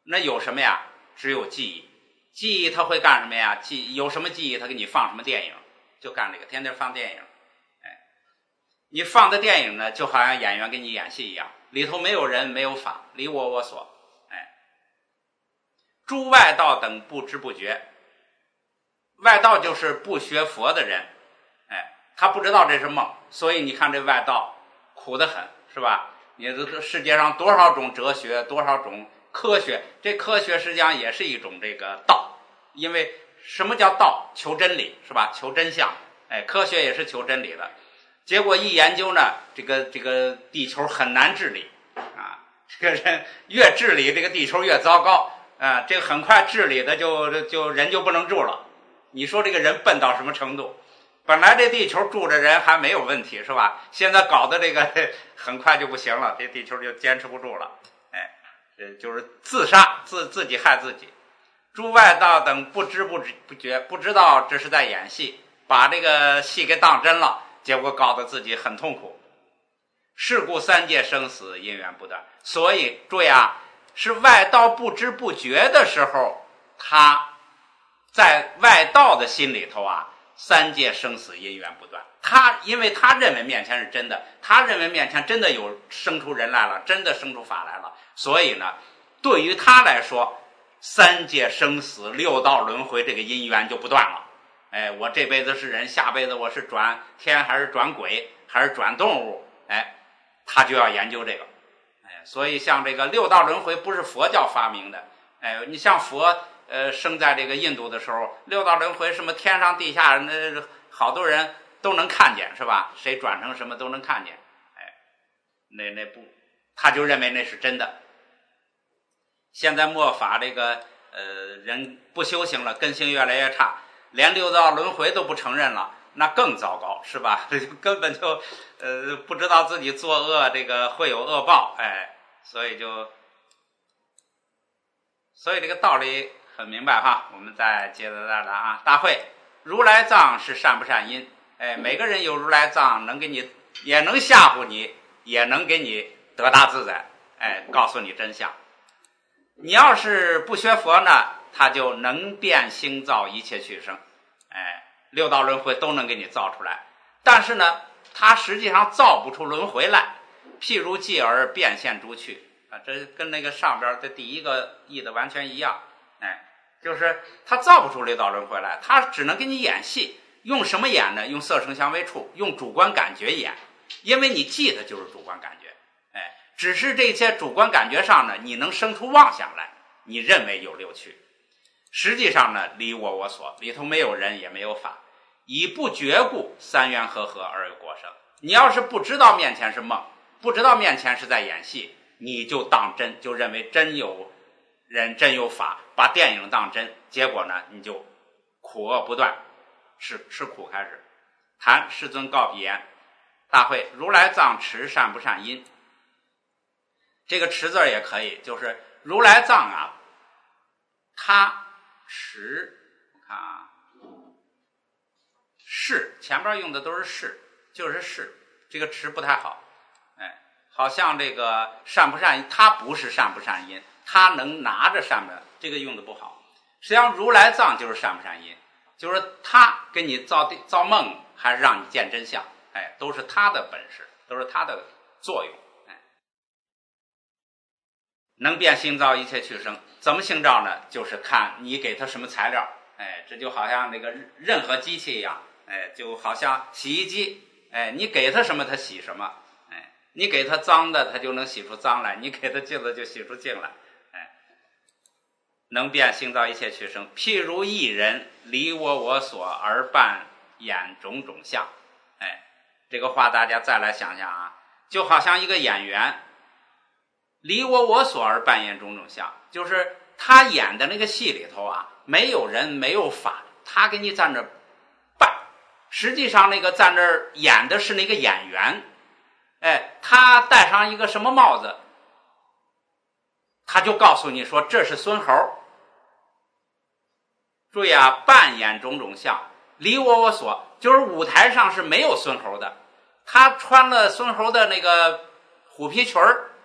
那有什么呀？只有记忆。记忆它会干什么呀？记有什么记忆，它给你放什么电影，就干这个，天天放电影。哎，你放的电影呢，就好像演员给你演戏一样，里头没有人，没有法，离我我所。哎，诸外道等不知不觉，外道就是不学佛的人，哎，他不知道这是梦，所以你看这外道苦得很，是吧？你这个世界上多少种哲学，多少种科学，这科学实际上也是一种这个道，因为什么叫道？求真理，是吧？求真相。哎，科学也是求真理的。结果一研究呢，这个这个地球很难治理啊，这个人越治理，这个地球越糟糕啊，这个很快治理的就就人就不能住了。你说这个人笨到什么程度？本来这地球住着人还没有问题，是吧？现在搞得这个很快就不行了，这地球就坚持不住了。哎，这就是自杀，自自己害自己。诸外道等不知不不觉，不知道这是在演戏，把这个戏给当真了，结果搞得自己很痛苦。是故三界生死因缘不断。所以注意啊，是外道不知不觉的时候，他在外道的心里头啊，三界生死因缘不断。他因为他认为面前是真的，他认为面前真的有生出人来了，真的生出法来了，所以呢，对于他来说，三界生死六道轮回这个因缘就不断了。哎，我这辈子是人，下辈子我是转天还是转鬼还是转动物，哎，他就要研究这个。哎，所以像这个六道轮回不是佛教发明的。哎，你像佛呃生在这个印度的时候，六道轮回什么天上地下，那好多人都能看见，是吧？谁转成什么都能看见。哎，那那不，他就认为那是真的。现在末法这个呃人不修行了，根性越来越差，连六道轮回都不承认了，那更糟糕，是吧？根本就呃不知道自己作恶这个会有恶报，哎，所以就所以这个道理很明白哈。我们再接着再来啊，大会如来藏是善不善因？哎，每个人有如来藏，能给你，也能吓唬你，也能给你得大自在，哎，告诉你真相。你要是不学佛呢，他就能变兴造一切去生，哎，六道轮回都能给你造出来。但是呢，他实际上造不出轮回来。譬如继而变现诸趣啊，这跟那个上边的第一个译的完全一样。哎，就是他造不出六道轮回来，他只能给你演戏。用什么演呢？用色声香味触，用主观感觉演。因为你记的就是主观感觉，哎，只是这些主观感觉上呢，你能生出妄想来，你认为有六趣。实际上呢，离我我所，里头没有人也没有法，以不觉故，三缘和合而有果生。你要是不知道面前是梦，不知道面前是在演戏，你就当真，就认为真有人真有法，把电影当真，结果呢，你就苦恶不断，吃吃苦开始。谈世尊告彼言：大会如来藏持善不善因？这个持字也可以，就是如来藏啊，他持，我看啊，是前边用的都是是，就是是，这个持不太好，哎，好像这个善不善因，他不是善不善因，他能拿着善不，这个用的不好。实际上如来藏就是善不善因，就是他给你造造梦，还是让你见真相，哎，都是他的本事，都是他的作用，哎，能变兴造一切去生。怎么兴造呢？就是看你给他什么材料，哎，这就好像那个任何机器一样，哎，就好像洗衣机，哎，你给他什么他洗什么，哎，你给他脏的他就能洗出脏来，你给他净的就洗出净来，哎，能变兴造一切去生。譬如一人离我我所而扮演种种相，哎，这个话大家再来想想啊，就好像一个演员离我我所而扮演种种相，就是他演的那个戏里头啊，没有人没有法，他给你在那扮，实际上那个在那儿演的是那个演员，哎，他戴上一个什么帽子，他就告诉你说这是孙猴。注意啊，扮演种种相，离我我所，就是舞台上是没有孙猴的，他穿了孙猴的那个虎皮裙儿，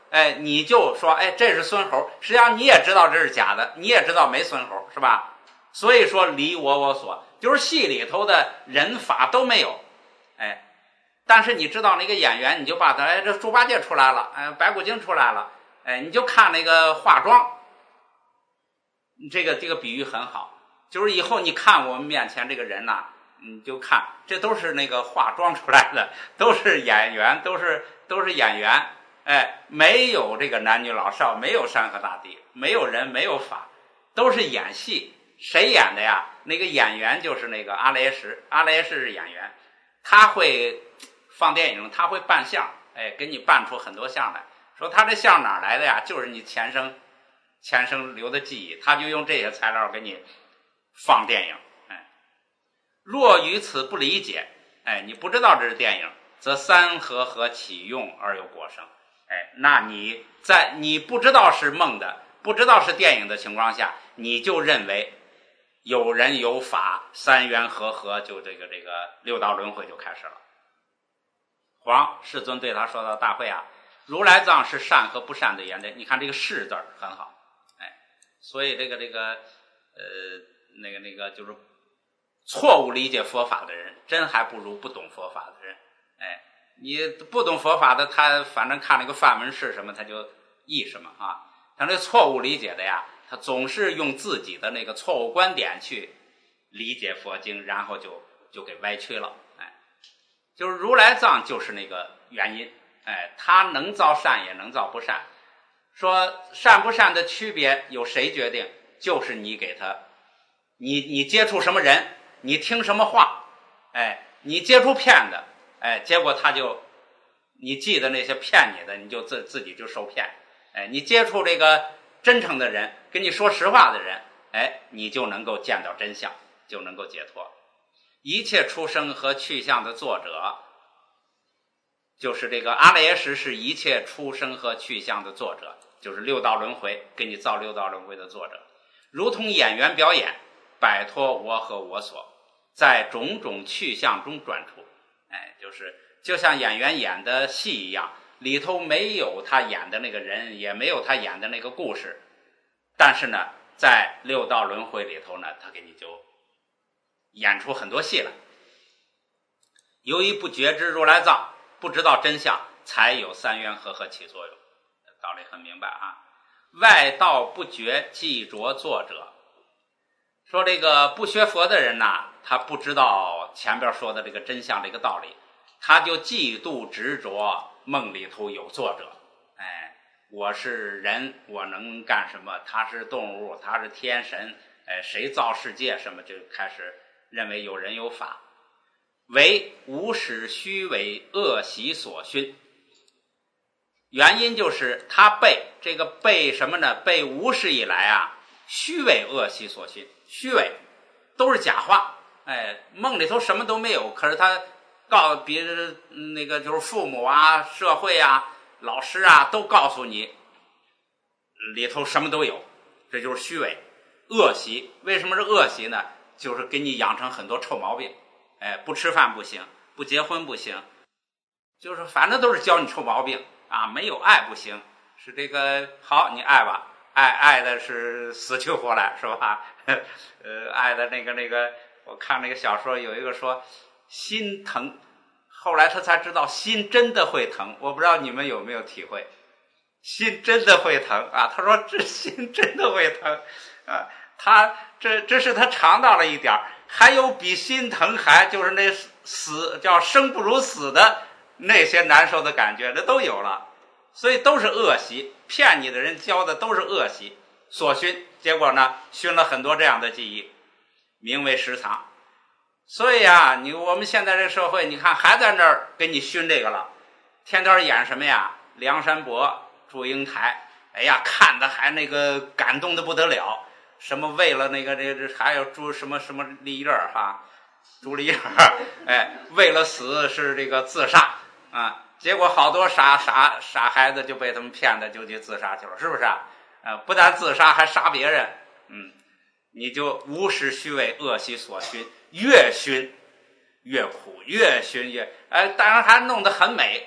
哎，你就说，哎，这是孙猴，实际上你也知道这是假的，你也知道没孙猴，是吧？所以说离我我所，就是戏里头的人法都没有，哎，但是你知道那个演员，你就把他，哎，这猪八戒出来了，哎，白骨精出来了，哎，你就看那个化妆，这个这个比喻很好，就是以后你看我们面前这个人呐、啊，你就看这都是那个化妆出来的，都是演员，都是都是演员，哎，没有这个男女老少，没有山河大地，没有人，没有法，都是演戏。谁演的呀？那个演员就是那个阿赖耶识，阿赖耶识是演员，他会放电影，他会扮相，哎，给你扮出很多相来。说他这相哪来的呀？就是你前生前生留的记忆，他就用这些材料给你放电影。哎，若于此不理解，哎，你不知道这是电影，则三合合起用而有果生。哎，那你在你不知道是梦的，不知道是电影的情况下，你就认为有人有法，三元合合，就这个这个六道轮回就开始了。黄世尊对他说到：“大慧啊，如来藏是善和不善的言论。你看这个是字很好，哎，所以这个这个呃那个那个就是错误理解佛法的人，真还不如不懂佛法的人。哎，你不懂佛法的，他反正看那个梵文是什么，他就译什么啊。他这错误理解的呀。”他总是用自己的那个错误观点去理解佛经，然后就就给歪曲了。哎，就是如来藏就是那个原因。哎，他能造善也能造不善。说善不善的区别由谁决定？就是你给他，你你接触什么人，你听什么话，哎，你接触骗的，哎，结果他就你记得那些骗你的，你就自自己就受骗。哎，你接触这个真诚的人，跟你说实话的人，哎，你就能够见到真相，就能够解脱。一切出生和去向的作者，就是这个阿赖耶识，是一切出生和去向的作者，就是六道轮回，给你造六道轮回的作者。如同演员表演，摆脱我和我所，在种种去向中转出。哎，就是就像演员演的戏一样，里头没有他演的那个人，也没有他演的那个故事，但是呢，在六道轮回里头呢，他给你就演出很多戏来。由于不觉知如来藏，不知道真相，才有三元合合起作用。道理很明白啊。外道不觉既着作者，说这个不学佛的人呐，他不知道前边说的这个真相这个道理，他就嫉妒执着梦里头有作者。哎，我是人，我能干什么？他是动物，他是天神，哎，谁造世界什么，就开始认为有人有法，为无始虚伪恶习所熏。原因就是他被这个被什么呢？被无始以来啊虚伪恶习所熏。虚伪都是假话，哎，梦里头什么都没有，可是他告别人那个就是父母啊、社会啊、老师啊都告诉你里头什么都有，这就是虚伪恶习。为什么是恶习呢？就是给你养成很多臭毛病，哎，不吃饭不行，不结婚不行，就是反正都是教你臭毛病啊。没有爱不行，是这个好你爱吧，爱爱的是死去活来，是吧？呃，爱的那个那个，我看那个小说有一个说心疼，后来他才知道心真的会疼。我不知道你们有没有体会，心真的会疼啊！他说这心真的会疼啊，他这这是他尝到了一点，还有比心疼还就是那死叫生不如死的那些难受的感觉，这都有了。所以都是恶习，骗你的人教的都是恶习所熏，结果呢熏了很多这样的记忆，名为实藏。所以啊，你我们现在这个社会，你看还在那儿给你熏这个了，天天演什么呀？梁山伯、祝英台，哎呀，看的还那个感动的不得了。什么为了那个这这还有朱什么什么丽叶哈，朱丽叶，哎，为了死是这个自杀啊。结果好多傻傻傻孩子就被他们骗的，就去自杀去了，是不是啊？呃，不但自杀，还杀别人。嗯，你就无始虚伪恶习所熏，越熏越苦，越熏越哎，当然还弄得很美，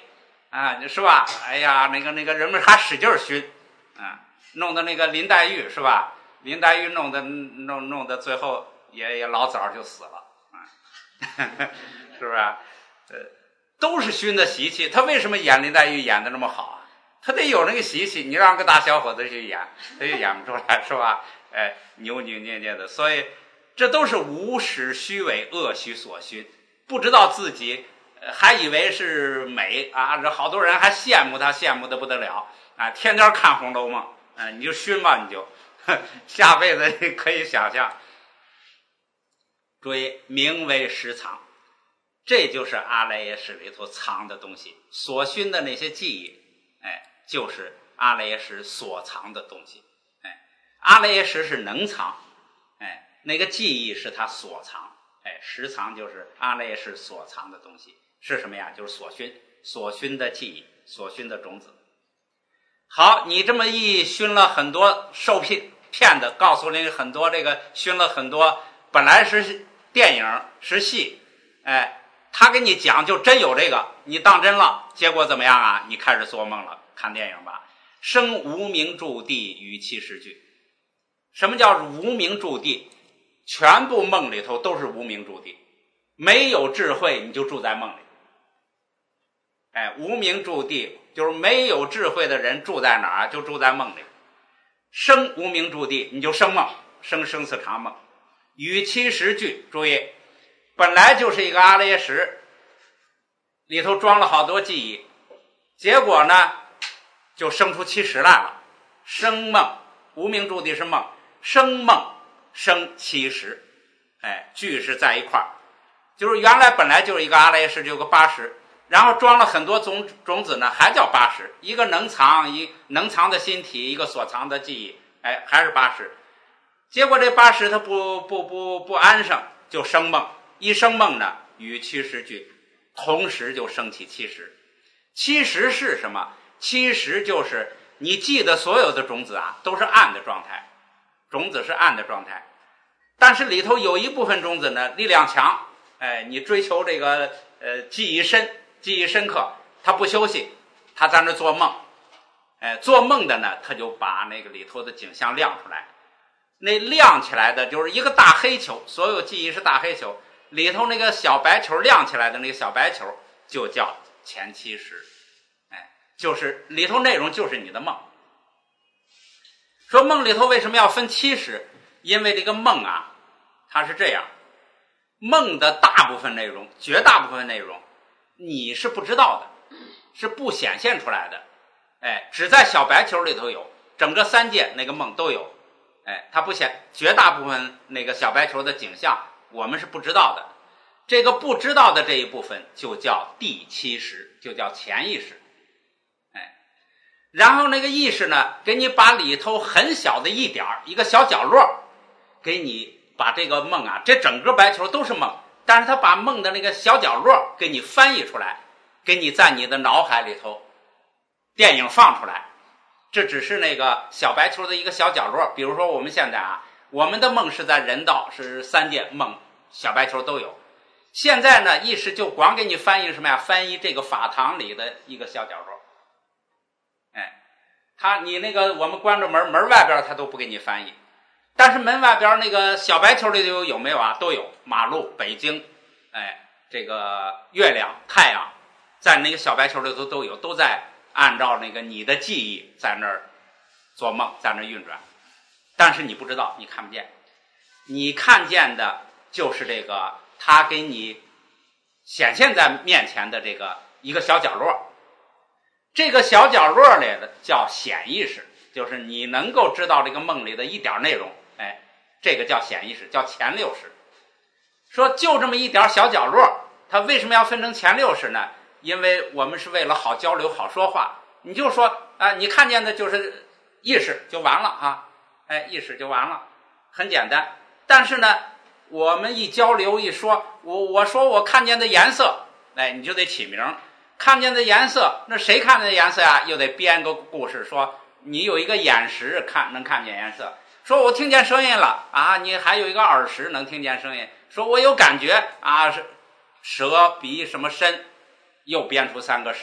啊，是吧？哎呀，那个那个人们还使劲熏，啊，弄得那个林黛玉是吧？林黛玉弄得弄弄得最后也也老早就死了，啊，是不是？呃，都是熏的习气。他为什么演林黛玉演的那么好啊？他得有那个习气。你让个大小伙子去演，他就演不出来，是吧？哎，扭扭捏捏的。所以这都是无始虚伪，恶虚所熏，不知道自己。还以为是美啊，这好多人还羡慕他，羡慕的不得了啊！天天看《红楼梦》，啊，你就熏吧，你就下辈子可以想象。注意，名为实藏，这就是阿赖耶识里头藏的东西，所熏的那些记忆，哎，就是阿赖耶识所藏的东西。哎，阿赖耶识是能藏，哎，那个记忆是它所藏，哎，实藏就是阿赖耶识所藏的东西。是什么呀？就是所熏，所熏的记忆，所熏的种子。好，你这么一熏了很多受骗骗的，告诉你很多这个熏了很多，本来是电影是戏，哎，他给你讲就真有这个，你当真了，结果怎么样啊？你开始做梦了，看电影吧。生无名住地与其实具。什么叫无名住地？全部梦里头都是无名住地，没有智慧你就住在梦里。哎，无名住地就是没有智慧的人住在哪儿？就住在梦里。生无名住地，你就生梦，生生死常梦。与其实具，注意，本来就是一个阿赖耶识，里头装了好多记忆，结果呢，就生出七十来了。生梦，无名住地是梦，生梦生七十，哎，具是在一块儿，就是原来本来就是一个阿赖耶识，就有个八十。然后装了很多种种子呢，还叫八十，一个能藏，一能藏的心体，一个所藏的记忆，哎，还是八十。结果这八十它不不不不安生，就生梦，一生梦呢，与七十具，同时就升起七十。七十是什么？七十就是你记的所有的种子啊，都是暗的状态，种子是暗的状态，但是里头有一部分种子呢，力量强，哎，你追求这个呃记忆深。记忆深刻，他不休息，他在那做梦，哎，做梦的呢，他就把那个里头的景象亮出来。那亮起来的就是一个大黑球，所有记忆是大黑球，里头那个小白球亮起来的那个小白球就叫前七十，哎，就是里头内容就是你的梦。说梦里头为什么要分七十？因为这个梦啊，它是这样，梦的大部分内容，绝大部分内容。你是不知道的，是不显现出来的，哎，只在小白球里头有，整个三界那个梦都有，哎，它不显，绝大部分那个小白球的景象我们是不知道的，这个不知道的这一部分就叫第七识，就叫潜意识，哎，然后那个意识呢，给你把里头很小的一点一个小角落，给你把这个梦啊，这整个白球都是梦。但是他把梦的那个小角落给你翻译出来，给你在你的脑海里头电影放出来，这只是那个小白球的一个小角落。比如说我们现在啊，我们的梦是在人道，是三界梦，小白球都有。现在呢，意识就光给你翻译什么呀？翻译这个法堂里的一个小角落。哎，他你那个我们关着门，门外边他都不给你翻译。但是门外边那个小白球里头有没有啊？都有，马路、北京，哎，这个月亮、太阳，在那个小白球里头都有，都在按照那个你的记忆在那儿做梦，在那儿运转。但是你不知道，你看不见，你看见的就是这个它给你显现在面前的这个一个小角落。这个小角落里的叫显意识，就是你能够知道这个梦里的一点内容。哎，这个叫显意识，叫前六识。说就这么一点小角落，它为什么要分成前六识呢？因为我们是为了好交流、好说话。你就说啊，你看见的就是意识就完了哈，哎，意识就完了，很简单。但是呢，我们一交流一说，我我说我看见的颜色，哎，你就得起名。看见的颜色，那谁看见的颜色呀？又得编个故事，说你有一个眼识看能看见颜色。说我听见声音了啊，你还有一个耳识能听见声音。说我有感觉啊，是舌鼻什么身，又编出三个识来。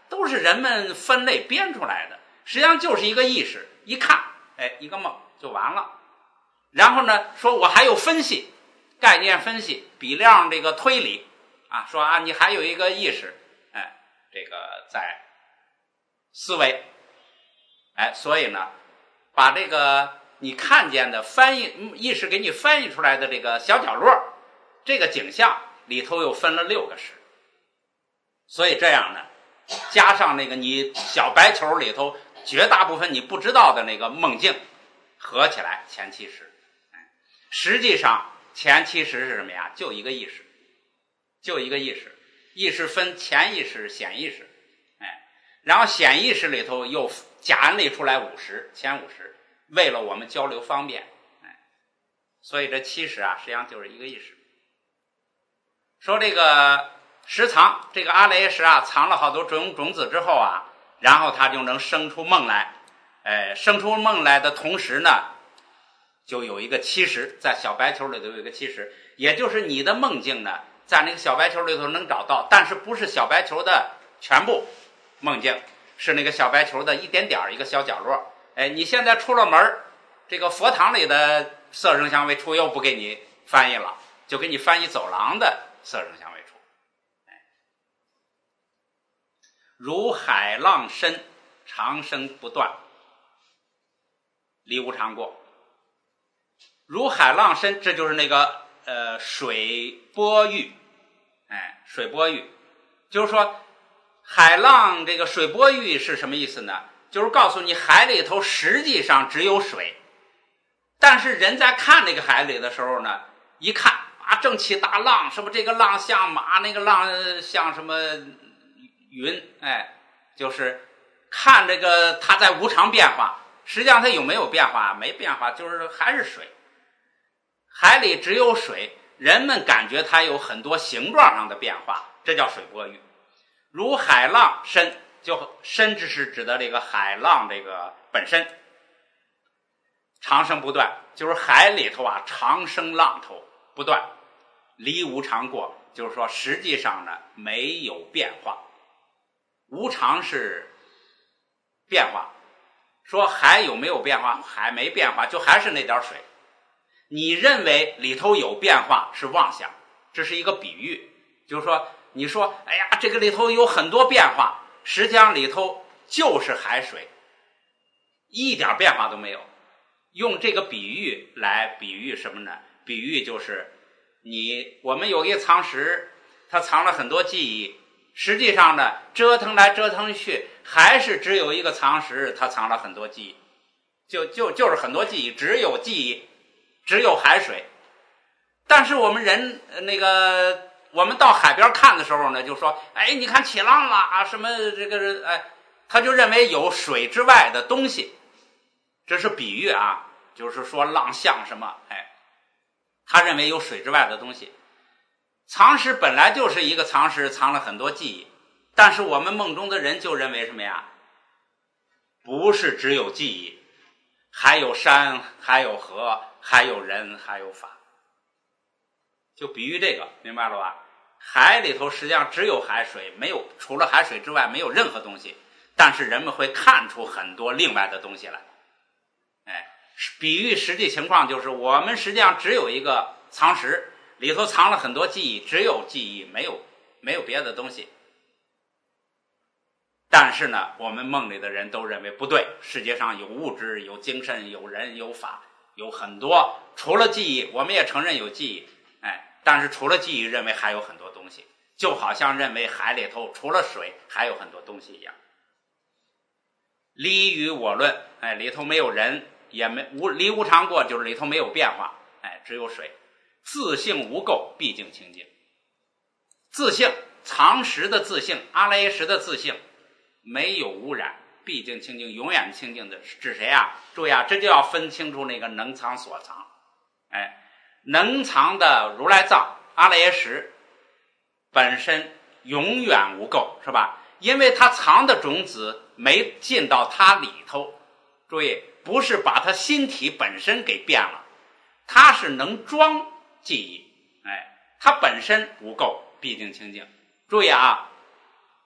都是人们分类编出来的，实际上就是一个意识，一看，哎，一个梦就完了。然后呢，说我还有分析，概念分析、比量这个推理啊，说啊，你还有一个意识，哎，这个在思维，哎，所以呢，把这个你看见的翻译意识给你翻译出来的这个小角落，这个景象里头又分了六个识，所以这样呢，加上那个你小白球里头绝大部分你不知道的那个梦境，合起来前七识。实际上前七识是什么呀？就一个意识，就一个意识，意识分潜意识、显意识，哎，然后显意识里头又假立出来五识，前五识，为了我们交流方便，哎，所以这七识啊，实际上就是一个意识。说这个识藏，这个阿赖耶识啊，藏了好多种种子之后啊，然后它就能生出梦来，哎，生出梦来的同时呢，就有一个七识，在小白球里头有一个七识，也就是你的梦境呢，在那个小白球里头能找到，但是不是小白球的全部梦境，是那个小白球的一点点一个小角落。哎，你现在出了门，这个佛堂里的色声香味触又不给你翻译了，就给你翻译走廊的色声香味触。哎，如海浪深，长生不断，离无常过。如海浪深，这就是那个呃水波域，哎，水波域，就是说海浪这个水波域是什么意思呢？就是告诉你海里头实际上只有水，但是人在看那个海里的时候呢，一看啊正起大浪，什么这个浪像马，那个浪像什么云，哎，就是看这个它在无常变化，实际上它有没有变化？没变化，就是还是水。海里只有水，人们感觉它有很多形状上的变化，这叫水波域。如海浪深，就深之是指的这个海浪这个本身。长生不断，就是海里头啊长生浪头不断，离无常过，就是说实际上呢没有变化。无常是变化，说海有没有变化？海没变化，就还是那点水。你认为里头有变化是妄想，这是一个比喻，就是说你说哎呀这个里头有很多变化，实际上里头就是海水，一点变化都没有。用这个比喻来比喻什么呢？比喻就是你我们有一个藏识，它藏了很多记忆，实际上呢折腾来折腾去还是只有一个藏识，它藏了很多记忆，就就就是很多记忆，只有记忆，只有海水。但是我们人那个我们到海边看的时候呢，就说哎你看起浪了啊什么这个哎，他就认为有水之外的东西，这是比喻啊，就是说浪像什么，哎，他认为有水之外的东西。藏识本来就是一个藏识，藏了很多记忆，但是我们梦中的人就认为什么呀？不是只有记忆，还有山，还有河，还有人，还有法，就比喻这个，明白了吧？海里头实际上只有海水，没有除了海水之外没有任何东西，但是人们会看出很多另外的东西来。哎，比喻实际情况就是我们实际上只有一个藏识，里头藏了很多记忆，只有记忆，没有没有别的东西。但是呢，我们梦里的人都认为不对，世界上有物质，有精神，有人，有法，有很多，除了记忆，我们也承认有记忆，哎，但是除了记忆，认为还有很多东西，就好像认为海里头除了水还有很多东西一样。离于我论，哎，里头没有人，也没无离无常过，就是里头没有变化，哎，只有水。自性无垢，毕竟清净。自性，藏识的自性，阿赖耶识的自性，没有污染，毕竟清净，永远清净的，指谁啊？注意啊，这就要分清楚那个能藏所藏。哎，能藏的如来藏阿赖耶识本身永远无垢，是吧？因为它藏的种子没进到它里头。注意，不是把它心体本身给变了，它是能装记忆，哎，它本身无垢，毕竟清净。注意啊，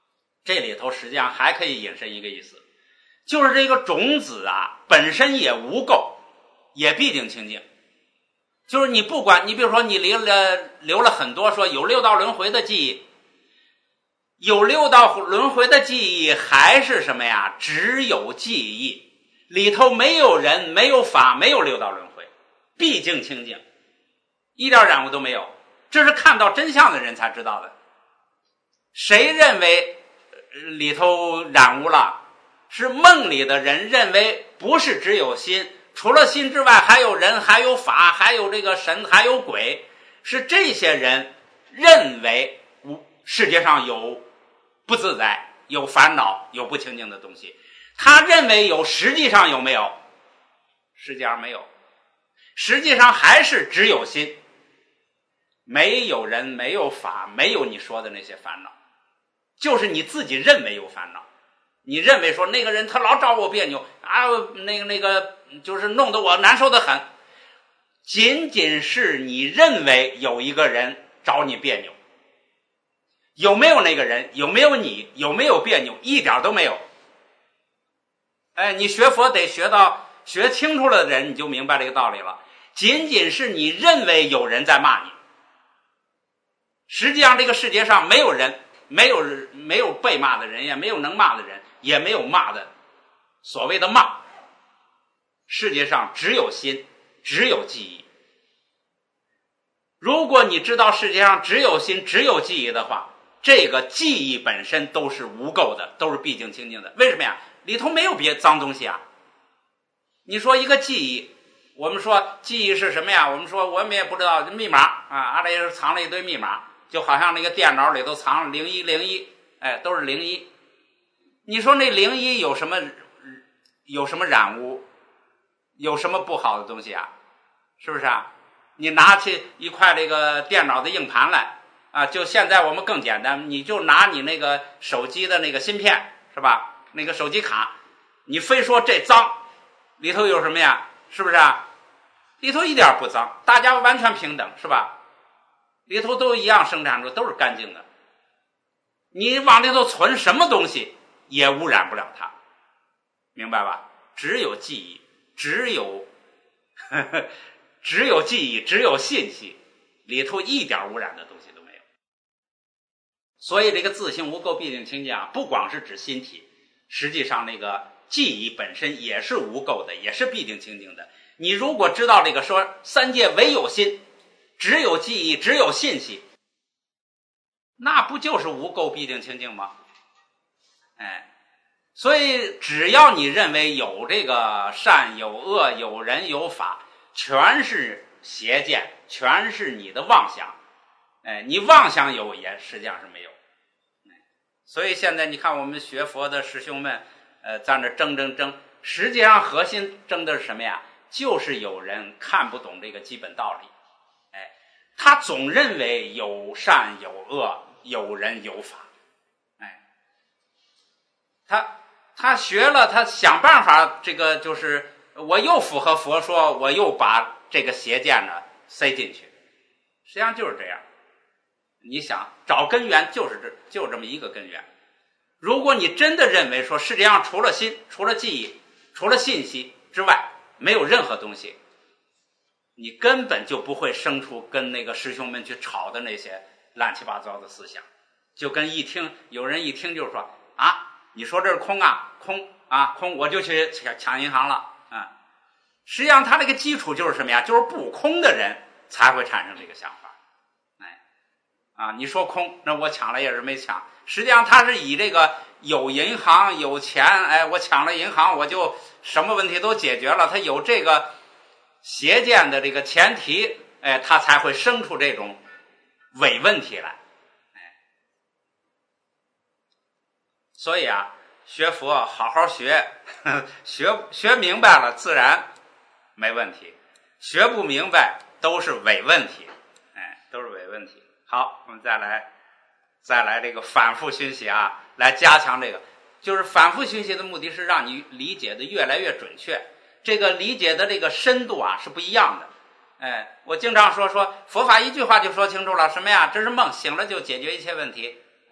这里头实际上还可以引申一个意思，就是这个种子啊本身也无垢，也必定清净。就是你不管你比如说你留了留了很多说有六道轮回的记忆，有六道轮回的记忆还是什么呀？只有记忆，里头没有人，没有法，没有六道轮回，毕竟清净，一点染污都没有。这是看到真相的人才知道的。谁认为里头染污了？是梦里的人认为不是只有心，除了心之外还有人，还有法，还有这个神，还有鬼。是这些人认为世界上有不自在，有烦恼，有不清净的东西。他认为有，实际上有没有？实际上没有，实际上还是只有心，没有人，没有法，没有你说的那些烦恼，就是你自己认为有烦恼。你认为说那个人他老找我别扭啊，那个那个就是弄得我难受的很，仅仅是你认为有一个人找你别扭，有没有那个人，有没有你，有没有别扭，一点都没有。哎，你学佛得学到学清楚了的人，你就明白这个道理了。仅仅是你认为有人在骂你，实际上这个世界上没有人，没有没有被骂的人，也没有能骂的人，也没有骂的所谓的骂。世界上只有心，只有记忆。如果你知道世界上只有心，只有记忆的话，这个记忆本身都是无垢的，都是毕竟清净的。为什么呀？里头没有别脏东西啊。你说一个记忆，我们说记忆是什么呀？我们说我们也不知道密码啊，阿里是藏了一堆密码，就好像那个电脑里头藏了零一零一，哎，都是零一。你说那零一有什么有什么染污，有什么不好的东西啊？是不是啊？你拿起一块这个电脑的硬盘来啊，就现在我们更简单，你就拿你那个手机的那个芯片，是吧？那个手机卡，你非说这脏，里头有什么呀？是不是啊？里头一点不脏，大家完全平等，是吧？里头都一样生产出，都是干净的。你往里头存什么东西也污染不了它，明白吧？只有记忆，只有呵呵只有记忆，只有信息，里头一点污染的东西都没有。所以这个自性无垢毕竟清净啊，不光是指心体，实际上那个记忆本身也是无垢的，也是毕竟清净的。你如果知道这个说三界唯有心，只有记忆，只有信息，那不就是无垢毕竟清净吗？哎，所以只要你认为有这个善有恶，有人有法，全是邪见，全是你的妄想。哎，你妄想有也实际上是没有。所以现在你看我们学佛的师兄们呃，在那争争争，实际上核心争的是什么呀？就是有人看不懂这个基本道理。哎，他总认为有善有恶，有人有法。哎，他他学了，他想办法，这个就是我又符合佛说，我又把这个邪见呢塞进去，实际上就是这样。你想找根源，就是这就这么一个根源。如果你真的认为说世界上除了心，除了记忆，除了信息之外没有任何东西，你根本就不会生出跟那个师兄们去吵的那些乱七八糟的思想。就跟一听有人一听就是说啊，你说这是空啊，空啊，空，我就去抢银行了啊。实际上他这个基础就是什么呀？就是不空的人才会产生这个想法。哎，啊，你说空，那我抢了也是没抢。实际上他是以这个有银行有钱，哎，我抢了银行我就什么问题都解决了，他有这个邪见的这个前提，哎，他才会生出这种伪问题来。哎，所以啊，学佛好好学，呵呵学学明白了自然没问题，学不明白都是伪问题。哎，都是伪问题。好，我们再来再来这个反复熏习啊，来加强这个。就是反复熏习的目的是让你理解的越来越准确，这个理解的这个深度啊是不一样的。哎，我经常说说佛法一句话就说清楚了，什么呀？这是梦，醒了就解决一切问题。哎，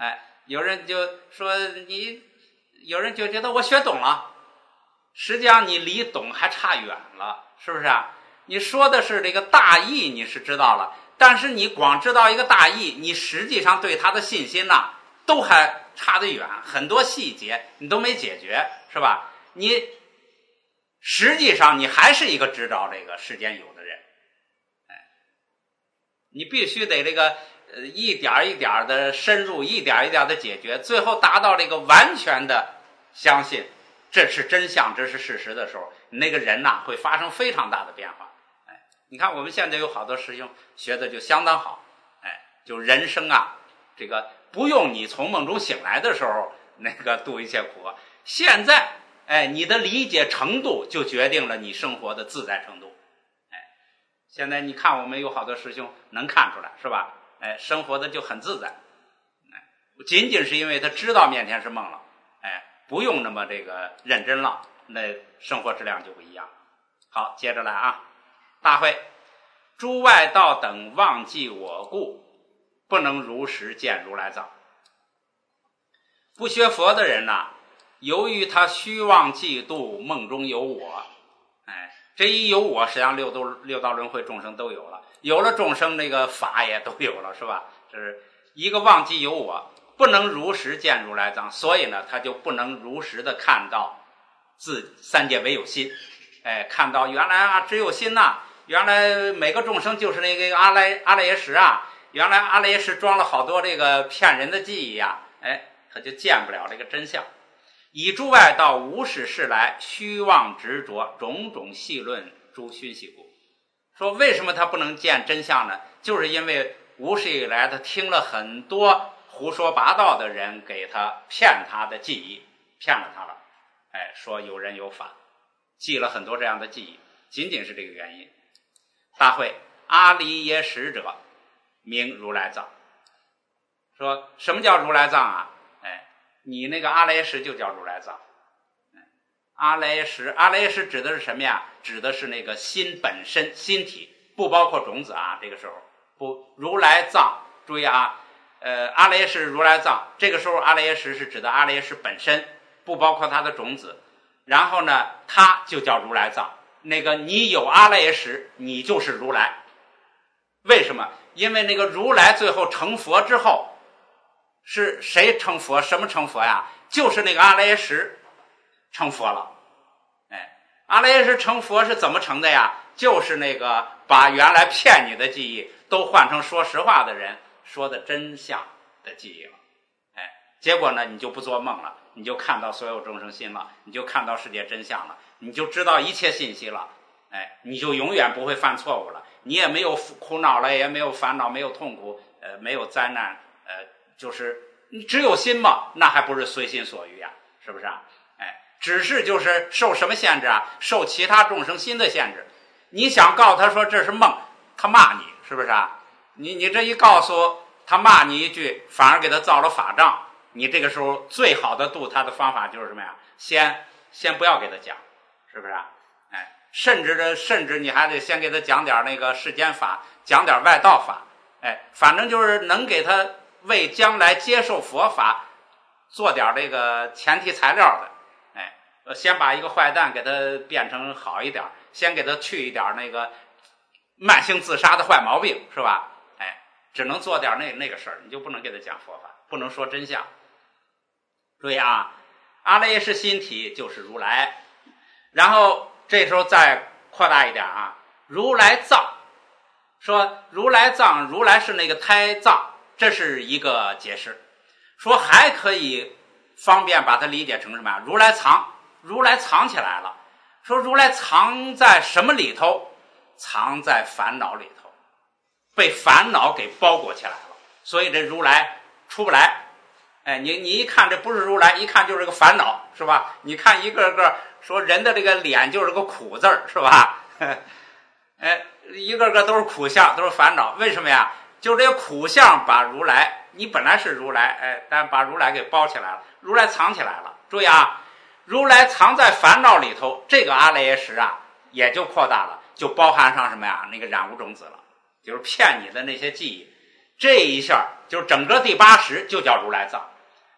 有人就说你，有人就觉得我学懂了，实际上你离懂还差远了，是不是啊？你说的是这个大意，你是知道了，但是你光知道一个大意，你实际上对他的信心呐、啊，都还差得远，很多细节你都没解决，是吧？你实际上你还是一个知道这个世间有的人，哎，你必须得这个呃一点一点的深入，一点一点的解决，最后达到这个完全的相信这是真相，这是事实的时候，你那个人呐、啊、会发生非常大的变化。你看我们现在有好多师兄学的就相当好，哎，就人生啊，这个不用你从梦中醒来的时候那个度一切苦，现在哎，你的理解程度就决定了你生活的自在程度。哎，现在你看我们有好多师兄能看出来，是吧？哎，生活的就很自在，哎，仅仅是因为他知道面前是梦了，哎，不用那么这个认真了，那生活质量就不一样。好，接着来啊。大会，诸外道等忘记我故，不能如实见如来藏。不学佛的人呐、啊，由于他虚妄嫉妒梦中有我，哎，这一有我，实际上六道六道轮回众生都有了，有了众生那个法也都有了，是吧？这是一个忘记有我，不能如实见如来藏，所以呢，他就不能如实的看到自三界唯有心，哎，看到原来啊只有心呐、啊。原来每个众生就是那个阿赖阿赖耶识啊，原来阿赖耶识装了好多这个骗人的记忆呀、啊，哎，他就见不了这个真相。以诸外道无始世来虚妄执着种种细论诸熏习故。说为什么他不能见真相呢？就是因为无始以来他听了很多胡说八道的人给他骗他的记忆，骗了他了，哎，说有人有法，记了很多这样的记忆，仅仅是这个原因。大会，阿离耶识者名如来藏。说什么叫如来藏啊？哎，你那个阿赖耶识就叫如来藏。阿赖耶识，阿赖耶识指的是什么呀？指的是那个心本身，心体，不包括种子啊。这个时候不，如来藏，注意啊，呃，阿赖耶识如来藏，这个时候阿赖耶识是指的阿赖耶识本身，不包括它的种子。然后呢，它就叫如来藏。那个你有阿赖耶识，你就是如来。为什么？因为那个如来最后成佛之后，是谁成佛？什么成佛呀？就是那个阿赖耶识成佛了。哎，阿赖耶识成佛是怎么成的呀？就是那个把原来骗你的记忆都换成说实话的人说的真相的记忆了。哎，结果呢，你就不做梦了，你就看到所有众生心了，你就看到世界真相了，你就知道一切信息了。哎，你就永远不会犯错误了，你也没有苦恼了，也没有烦恼，没有痛苦，呃，没有灾难，呃，就是你只有心嘛，那还不是随心所欲呀、啊，是不是啊？哎，只是就是受什么限制啊？受其他众生心的限制。你想告他说这是梦，他骂你，是不是啊？你你这一告诉他骂你一句，反而给他造了法障。你这个时候最好的度他的方法就是什么呀？先先不要给他讲，是不是啊？哎，甚至的甚至你还得先给他讲点那个世间法，讲点外道法，哎，反正就是能给他为将来接受佛法做点这个前提材料的。哎，先把一个坏蛋给他变成好一点，先给他去一点那个慢性自杀的坏毛病，是吧？哎，只能做点那那个事儿，你就不能给他讲佛法，不能说真相。注意啊，阿赖耶识心体就是如来。然后这时候再扩大一点啊，如来藏，说如来藏，如来是那个胎藏，这是一个解释。说还可以方便把它理解成什么呀？如来藏，如来藏起来了。说如来藏在什么里头？藏在烦恼里头，被烦恼给包裹起来了，所以这如来出不来。哎，你你一看这不是如来，一看就是个烦恼，是吧？你看一个个说人的这个脸就是个苦字儿，是吧？哎，一个个都是苦相，都是烦恼。为什么呀？就这个苦相把如来，你本来是如来，哎，但把如来给包起来了，如来藏起来了。注意啊，如来藏在烦恼里头，这个阿赖耶识啊，也就扩大了，就包含上什么呀？那个染污种子了，就是骗你的那些记忆。这一下就是整个第八识就叫如来藏。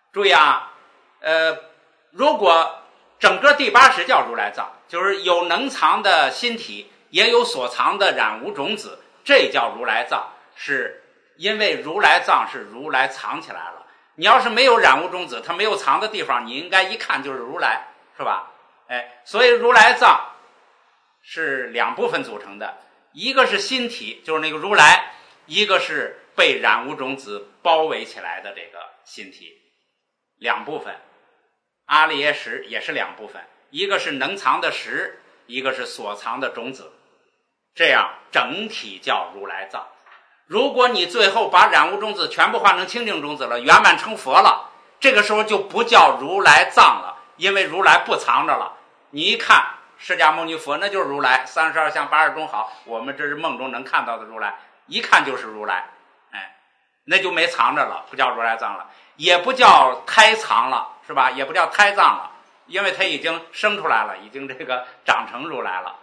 注意啊，呃，如果整个第八识叫如来藏，就是有能藏的心体，也有所藏的染无种子，这叫如来藏，是因为如来藏是如来藏起来了。你要是没有染无种子，它没有藏的地方，你应该一看就是如来，是吧？哎，所以如来藏是两部分组成的，一个是心体，就是那个如来，一个是被染无种子包围起来的这个心体，两部分。阿赖耶识也是两部分，一个是能藏的识，一个是所藏的种子，这样整体叫如来藏。如果你最后把染无种子全部换成清净种子了，圆满成佛了，这个时候就不叫如来藏了，因为如来不藏着了。你一看释迦牟尼佛，那就是如来，三十二相八十种好，我们这是梦中能看到的如来，一看就是如来，哎，那就没藏着了，不叫如来藏了，也不叫胎藏了，是吧？也不叫胎藏了，因为它已经生出来了，已经这个长成如来了。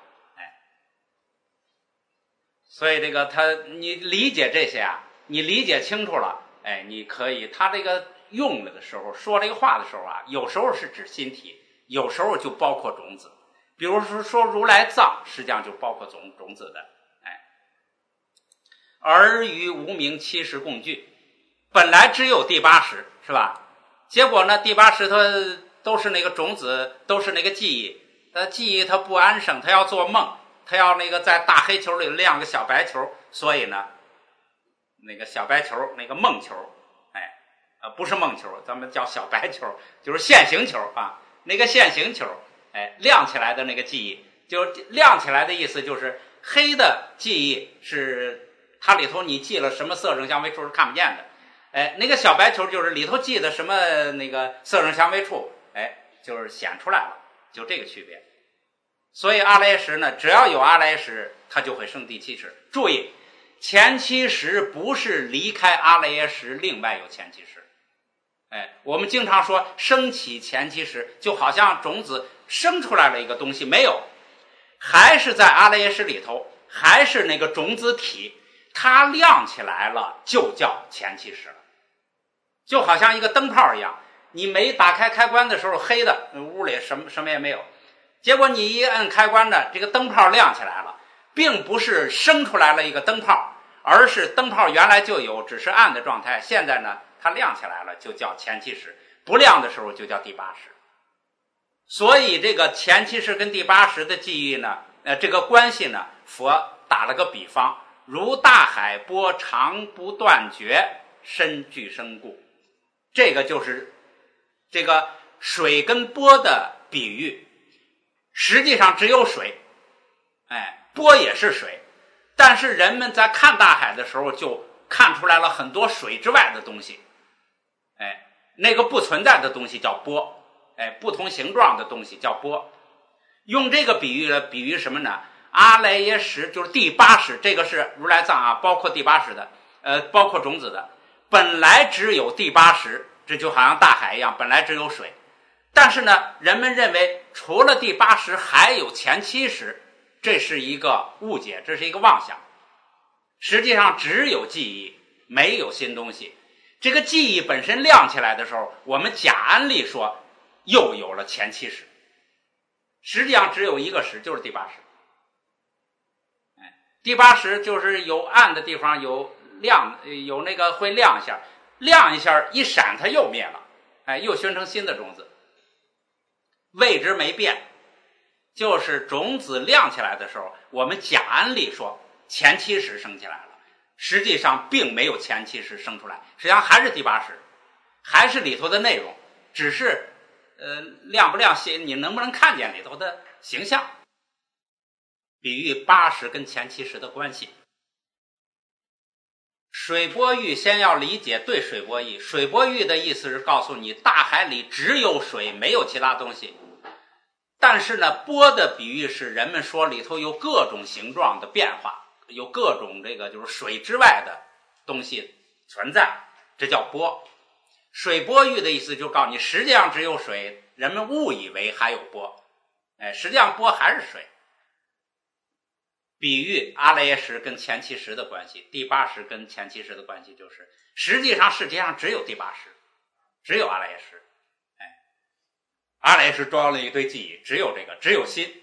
所以这个他你理解这些啊，你理解清楚了，哎，你可以他这个用了的时候，说这个话的时候啊，有时候是指心体，有时候就包括种子。比如说说如来藏，实际上就包括种种子的，哎。而与无明七识共具，本来只有第八识，是吧？结果呢，第八识它都是那个种子，都是那个记忆，呃，记忆它不安生，它要做梦。他要那个在大黑球里亮个小白球，所以呢，那个小白球，那个梦球，哎，呃，不是梦球，咱们叫小白球，就是现行球啊。那个现行球，哎，亮起来的那个记忆，就亮起来的意思就是黑的记忆是它里头你记了什么色声香味触是看不见的，哎，那个小白球就是里头记的什么那个色声香味触，哎，就是显出来了，就这个区别。所以阿赖耶识呢，只要有阿赖耶识，它就会生第七识。注意，前七识不是离开阿赖耶识，另外有前七识。哎，我们经常说升起前七识，就好像种子生出来了一个东西，没有，还是在阿赖耶识里头，还是那个种子体，它亮起来了，就叫前七识了。就好像一个灯泡一样，你没打开开关的时候黑的，屋里什么什么也没有。结果你一摁开关呢，这个灯泡亮起来了，并不是生出来了一个灯泡，而是灯泡原来就有，只是暗的状态，现在呢它亮起来了，就叫前七识，不亮的时候就叫第八识。所以这个前七识跟第八识的记忆呢，呃，这个关系呢，佛打了个比方，如大海波长不断绝，深具生故。这个就是这个水跟波的比喻。实际上只有水，哎，波也是水，但是人们在看大海的时候就看出来了很多水之外的东西，哎，那个不存在的东西叫波，哎，不同形状的东西叫波。用这个比喻了，比喻什么呢？阿赖耶识就是第八识，这个是如来藏啊，包括第八识的，呃，包括种子的。本来只有第八识，这就好像大海一样，本来只有水。但是呢，人们认为除了第八识还有前七识，这是一个误解，这是一个妄想。实际上只有记忆，没有新东西。这个记忆本身亮起来的时候，我们假安利说又有了前七识。实际上只有一个识，就是第八识。哎，第八识就是有暗的地方，有亮，有那个会亮一下，亮一下一闪它又灭了，哎，又形成新的种子。位置没变，就是种子亮起来的时候，我们假安利说前七识生起来了，实际上并没有前七识生出来，实际上还是第八识，还是里头的内容，只是呃亮不亮，你能不能看见里头的形象。比喻八识跟前七识的关系。水波喻先要理解对水波义，水波喻的意思是告诉你大海里只有水，没有其他东西。但是呢，波的比喻是人们说里头有各种形状的变化，有各种这个就是水之外的东西存在，这叫波。水波喻的意思就告诉你实际上只有水，人们误以为还有波，哎，实际上波还是水。比喻阿赖耶识跟前七识的关系，第八识跟前七识的关系就是实际上世界上只有第八识， 只有阿赖耶识。哎，阿赖耶识装了一堆记忆，只有这个，只有心。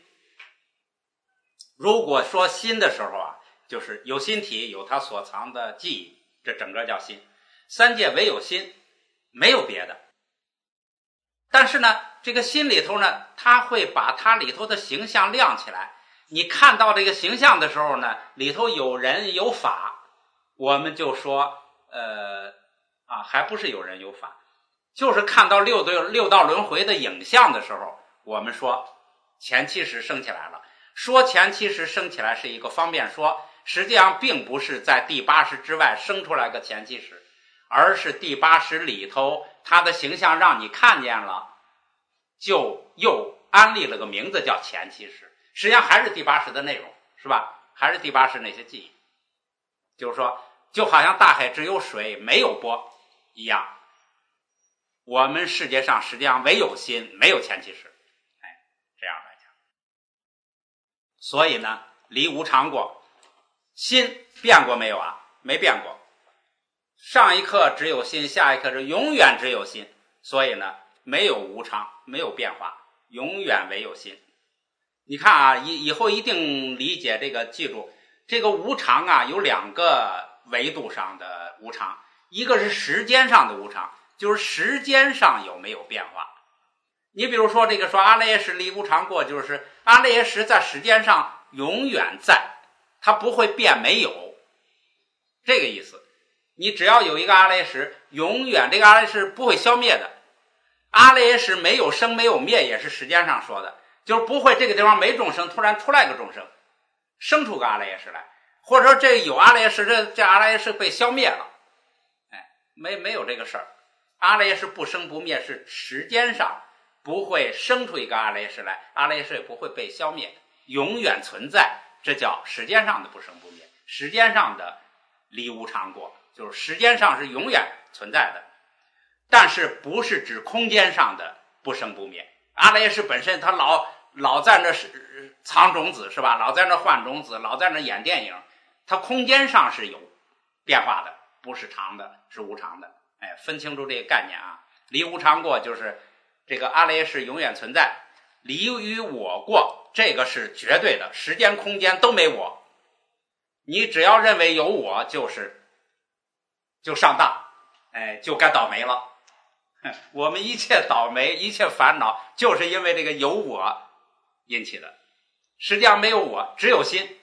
如果说心的时候啊，就是有心体，有它所藏的记忆，这整个叫心。三界唯有心，没有别的。但是呢，这个心里头呢，它会把它里头的形象亮起来。你看到这个形象的时候呢，里头有人有法，我们就说呃啊，还不是有人有法，就是看到六道六道轮回的影像的时候，我们说前七识升起来了。说前七识升起来是一个方便说，实际上并不是在第八识之外生出来个前七识，而是第八识里头它的形象让你看见了，就又安立了个名字叫前七识。实际上还是第八识的内容，是吧？还是第八识那些记忆。就是说，就好像大海只有水没有波一样，我们世界上实际上唯有心，没有前七识。哎，这样来讲。所以呢，离无常过，心变过没有啊？没变过。上一刻只有心，下一刻是永远只有心。所以呢，没有无常，没有变化，永远唯有心。你看啊，以以后一定理解这个，记住这个无常啊，有两个维度上的无常，一个是时间上的无常，就是时间上有没有变化。你比如说这个说阿赖耶识离无常过，就是阿赖耶识在时间上永远在，它不会变没有，这个意思。你只要有一个阿赖耶识，永远这个阿赖耶识不会消灭的。阿赖耶识没有生没有灭，也是时间上说的，就是不会这个地方没众生，突然出来个众生，生出个阿赖耶识来，或者说这有阿赖耶识，这这阿赖耶识被消灭了，哎，没没有这个事儿。阿赖耶识不生不灭，是时间上不会生出一个阿赖耶识来，阿赖耶识也不会被消灭，永远存在，这叫时间上的不生不灭，时间上的离无常过，就是时间上是永远存在的，但是不是指空间上的不生不灭。阿赖耶识本身它老老在那藏种子，是吧？老在那换种子，老在那演电影，它空间上是有变化的，不是常的，是无常的。哎，分清楚这个概念啊。离无常过就是这个阿赖耶识永远存在，离于我过，这个是绝对的，时间空间都没我。你只要认为有我，就是就上当，哎，就该倒霉了。我们一切倒霉，一切烦恼，就是因为这个有我引起的。实际上没有我，只有心，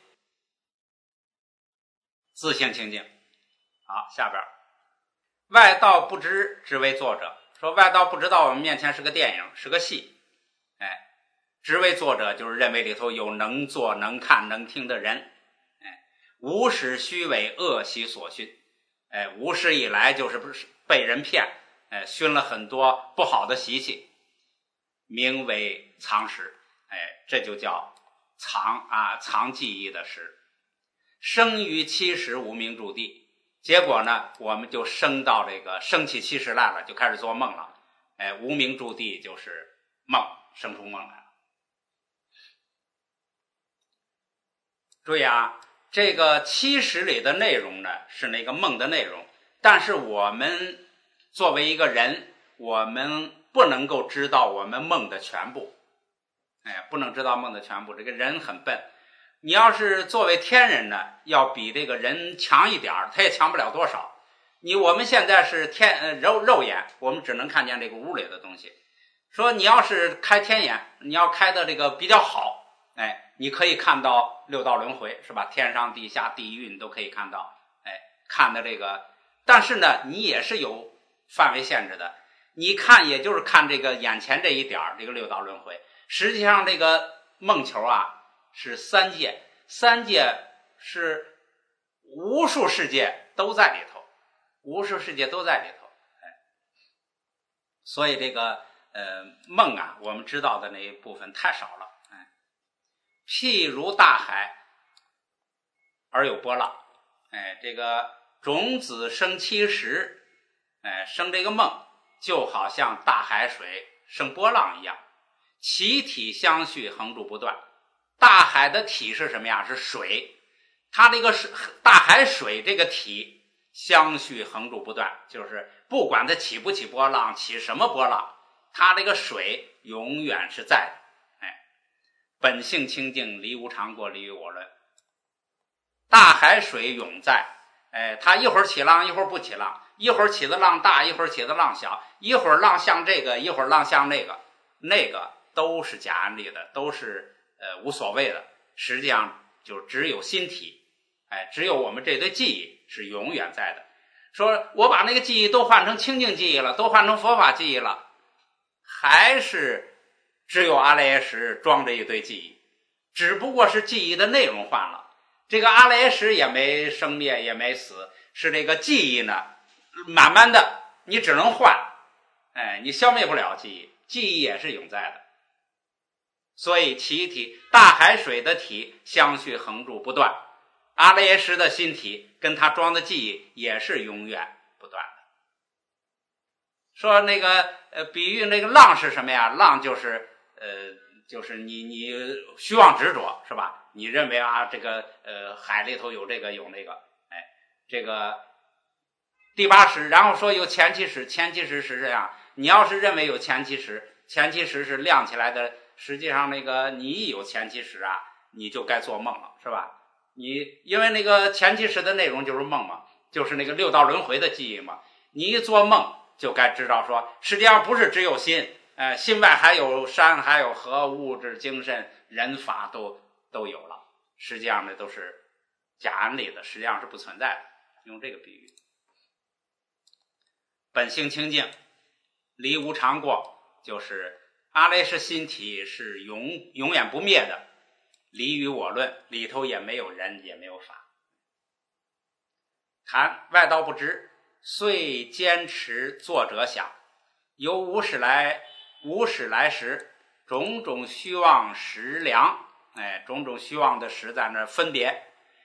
自性清净。好，下边外道不知之为作者，说外道不知道我们面前是个电影，是个戏，哎，之为作者就是认为里头有能做能看能听的人，哎，无始虚伪，恶习所熏，哎，无始以来就是不是被人骗，哎，熏了很多不好的习气，名为藏识，哎，这就叫藏啊，藏记忆的识。生于七识无明住地，结果呢，我们就升到这个升起七识来了，就开始做梦了。哎，无明住地就是梦，生出梦来了。注意啊，这个七识里的内容呢是那个梦的内容，但是我们作为一个人，我们不能够知道我们梦的全部，哎，不能知道梦的全部。这个人很笨，你要是作为天人呢，要比这个人强一点，他也强不了多少。你我们现在是天呃肉肉眼，我们只能看见这个屋里的东西。说你要是开天眼，你要开的这个比较好，哎，你可以看到六道轮回，是吧？天上地下地狱你都可以看到，哎，看的这个。但是呢，你也是有范围限制的，你看也就是看这个眼前这一点这个六道轮回。实际上这个梦球啊是三界，三界是无数世界都在里头，无数世界都在里头，哎，所以这个呃梦啊，我们知道的那一部分太少了，哎，譬如大海而有波浪，哎，这个种子生七识，哎，生这个梦就好像大海水生波浪一样，其体相续，恒住不断。大海的体是什么呀？是水，它这个是大海水这个体相续恒住不断，就是不管它起不起波浪，起什么波浪，它这个水永远是在的。哎，本性清净，离无常过，离于我论。大海水永在，哎，它一会儿起浪，一会儿不起浪，一会儿起的浪大，一会儿起的浪小，一会儿浪像这个，一会儿浪像那个，那个都是假安立的，都是呃无所谓的。实际上就只有心体，哎，只有我们这堆记忆是永远在的。说我把那个记忆都换成清净记忆了，都换成佛法记忆了，还是只有阿赖耶识装着一堆记忆，只不过是记忆的内容换了。这个阿赖耶识也没生灭，也没死，是这个记忆呢，慢慢的你只能换，哎，你消灭不了记忆，记忆也是永在的。所以其体大海水的体相续恒住不断，阿赖耶识的心体跟他装的记忆也是永远不断的。说那个呃，比喻那个浪是什么呀？浪就是呃，就是你你虚妄执着是吧？你认为啊，这个呃海里头有这个有那个，哎，这个第八识，然后说有前七识，前七识是这样。你要是认为有前七识，前七识是亮起来的，实际上那个你一有前七识啊，你就该做梦了，是吧？你因为那个前七识的内容就是梦嘛，就是那个六道轮回的记忆嘛。你一做梦就该知道说，实际上不是只有心，呃，心外还有山，还有河，物质、精神、人法都都有了。实际上呢都是假安立的，实际上是不存在的。用这个比喻，本性清净，离无常过，就是阿赖耶心体是永永远不灭的，离于我论，里头也没有人，也没有法。谈外道不知，遂坚持作者想，由无始来无始来时，种种虚妄实量，哎，种种虚妄的实在那分别，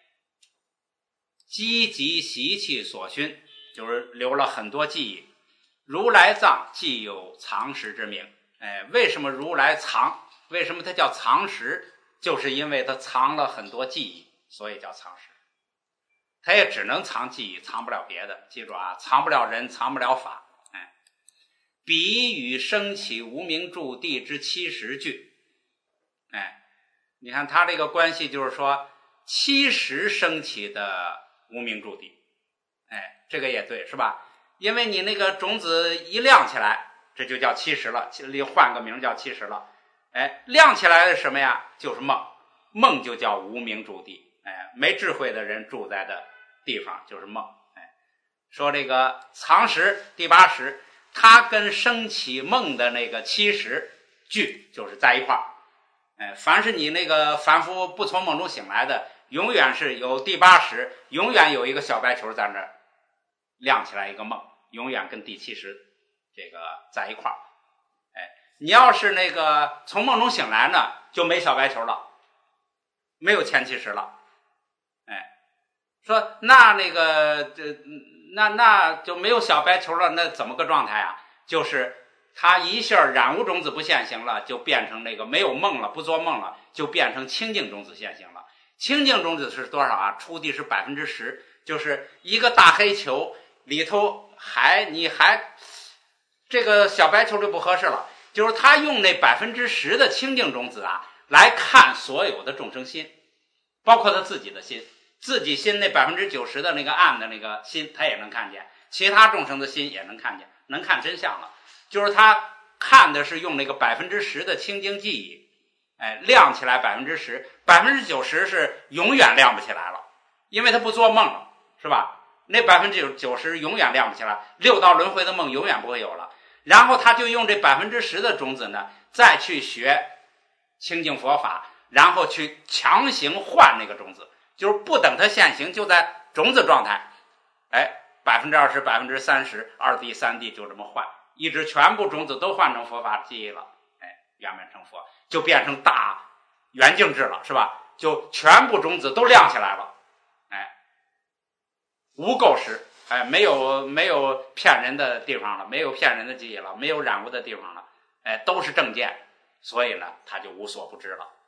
积集习气所熏，就是留了很多记忆。如来藏既有藏识之名，哎，为什么如来藏？为什么它叫藏识？就是因为它藏了很多记忆，所以叫藏识。它也只能藏记忆，藏不了别的。记住啊，藏不了人，藏不了法。哎，彼与升起无名住地之七十句。哎，你看它这个关系，就是说七十升起的无名住地。哎，这个也对，是吧？因为你那个种子一亮起来，这就叫七十了，换个名叫七十了。哎，亮起来的什么呀？就是梦，梦就叫无名住地。哎，没智慧的人住在的地方就是梦。哎，说这个藏识第八识，它跟升起梦的那个七十句就是在一块儿。哎，凡是你那个凡夫不从梦中醒来的，永远是有第八识，永远有一个小白球在那儿亮起来一个梦，永远跟第七十这个在一块儿。哎，你要是那个从梦中醒来呢，就没小白球了，没有前七十了。哎，说那那个这那那就没有小白球了，那怎么个状态啊？就是他一下染污种子不现行了，就变成那个没有梦了，不做梦了，就变成清净种子现行了。清净种子是多少啊？初地是百分之十，就是一个大黑球里头还你还这个小白球就不合适了，就是他用那百分之十的清净种子啊来看所有的众生心，包括他自己的心，自己心那百分之九十的那个暗的那个心他也能看见，其他众生的心也能看见，能看真相了。就是他看的是用那个百分之十的清净记忆，哎，亮起来百分之十，百分之九十是永远亮不起来了，因为他不做梦了，是吧？那百分之九十永远亮不起来，六道轮回的梦永远不会有了。然后他就用这百分之十的种子呢，再去学清净佛法，然后去强行换那个种子，就是不等它现行，就在种子状态，哎，百分之二十、百分之三十，二地、三地就这么换，一直全部种子都换成佛法记忆了，哎，圆满成佛，就变成大圆净智了，是吧？就全部种子都亮起来了，哎，无垢识，哎，没有没有骗人的地方了，没有骗人的记忆了，没有染污的地方了，哎，都是正见，所以呢，他就无所不知了。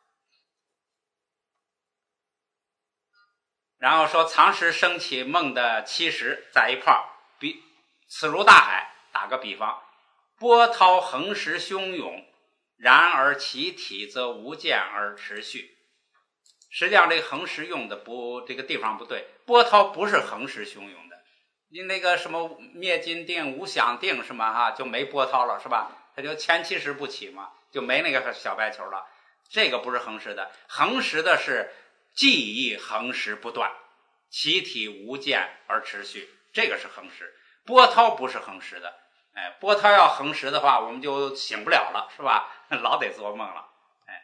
然后说藏识升起梦的七十在一块儿，比此如大海，打个比方，波涛横时汹涌，然而其体则无见而持续。实际上这个横时用的不这个地方不对，波涛不是横时汹涌的，你那个什么灭尽定无想定什么哈，就没波涛了是吧？它就前七时不起嘛，就没那个小白球了。这个不是横时的，横时的是记忆横时不断，其体无间而持续，这个是横时。波涛不是横时的，哎，波涛要横时的话，我们就醒不了了，是吧？老得做梦了。哎，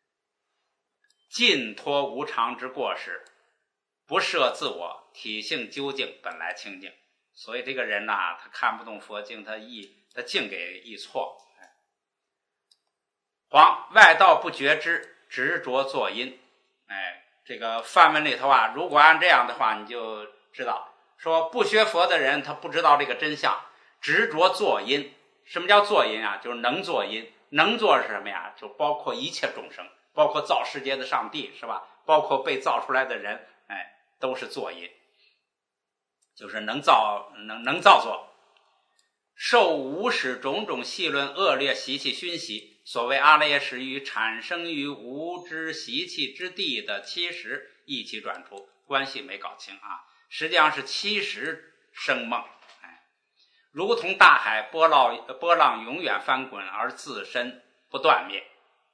尽脱无常之过失，不设自我，体性究竟，本来清净。所以这个人呐、啊，他看不懂佛经，他译他净给译错。哎，黄外道不觉知，执着作因。哎，这个梵文里头啊，如果按这样的话，你就知道说不学佛的人他不知道这个真相，执着作因。什么叫作因啊？就是能作因。能作是什么呀？就包括一切众生，包括造世界的上帝是吧？包括被造出来的人，哎，都是作因，就是能造能能造作。受无始种种细论恶劣习气熏习，所谓阿赖耶识于产生于无知习气之地的七识一起转出，关系没搞清啊，实际上是七识生梦。哎，如同大海波浪波浪永远翻滚而自身不断灭，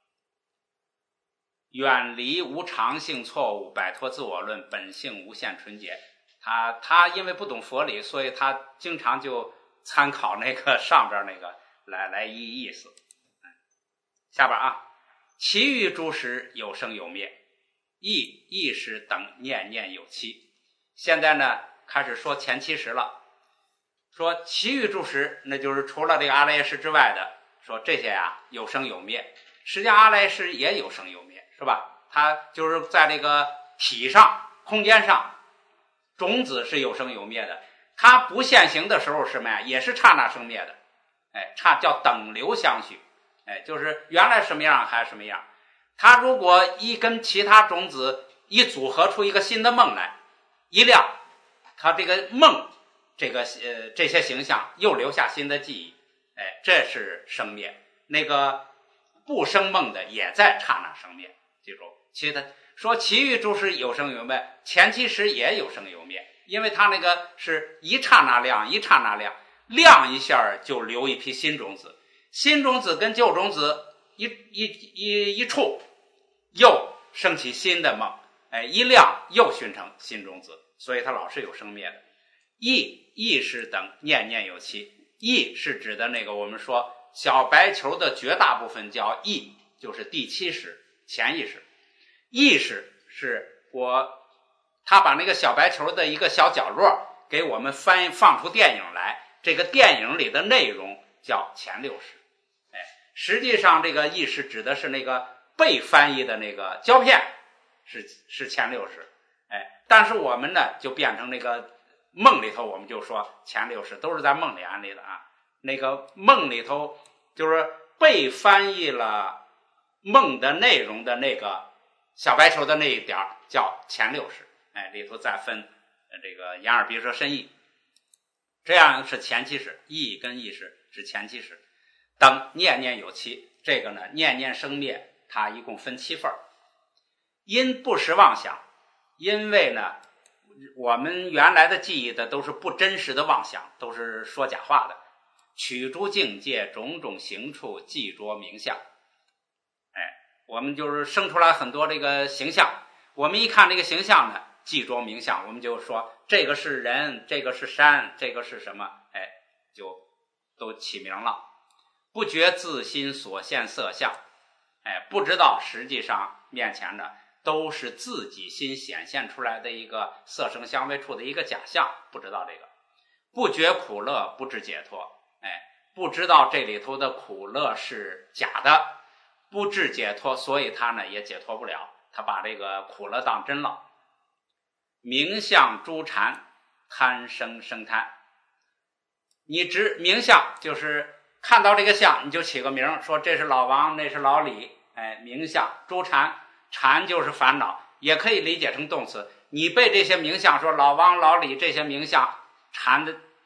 远离无常性错误，摆脱自我论，本性无限纯洁。他他因为不懂佛理，所以他经常就参考那个上边那个来来译意思。下边啊，其余诸识有生有灭，意意识等念念有期。现在呢，开始说前七识了。说其余诸识，那就是除了这个阿赖耶识之外的，说这些啊有生有灭。实际上阿赖耶识也有生有灭，是吧？它就是在这个体上、空间上，种子是有生有灭的。它不现行的时候是什么呀？也是刹那生灭的。哎，刹叫等流相续。哎，就是原来什么样还是什么样。它如果一跟其他种子一组合出一个新的梦来，一亮，它这个梦。这个呃这些形象又留下新的记忆，哎，这是生灭。那个不生梦的也在刹那生灭，记住。其他说其余诸识有生有灭，前七识也有生有灭，因为它那个是一刹那亮，一刹那亮，亮一下就留一批新种子，新种子跟旧种子一一一一触，又升起新的梦，哎，一亮又形成新种子，所以它老是有生灭的。意意识等念念有期，意是指的那个我们说小白球的绝大部分叫意，就是第七识潜意识。意识是我他把那个小白球的一个小角落给我们翻放出电影来，这个电影里的内容叫前六识。哎，实际上这个意识指的是那个被翻译的那个胶片，是是前六识。哎，但是我们呢就变成那个梦里头，我们就说前六识都是在梦里安利的啊。那个梦里头就是被翻译了梦的内容的那个小白球的那一点叫前六识，哎，里头再分这个眼耳鼻舌身意，这样是前七识。意跟意识是前七识。等念念有期，这个呢念念生灭，它一共分七份。因不实妄想，因为呢我们原来的记忆的都是不真实的妄想，都是说假话的。取诸境界种种行处，记着名相。哎，我们就是生出来很多这个形象，我们一看这个形象呢，记着名相，我们就说这个是人，这个是山，这个是什么，哎，就都起名了。不觉自心所现色相，哎，不知道实际上面前的都是自己心显现出来的一个色声香味触的一个假象，不知道这个。不觉苦乐，不知解脱，哎，不知道这里头的苦乐是假的，不知解脱，所以他呢也解脱不了，他把这个苦乐当真了。名相诸禅，贪生生贪。你只名相就是看到这个相你就起个名，说这是老王，那是老李，哎，名相。诸禅，禅就是烦恼，也可以理解成动词。你被这些名相说老王老李这些名相缠的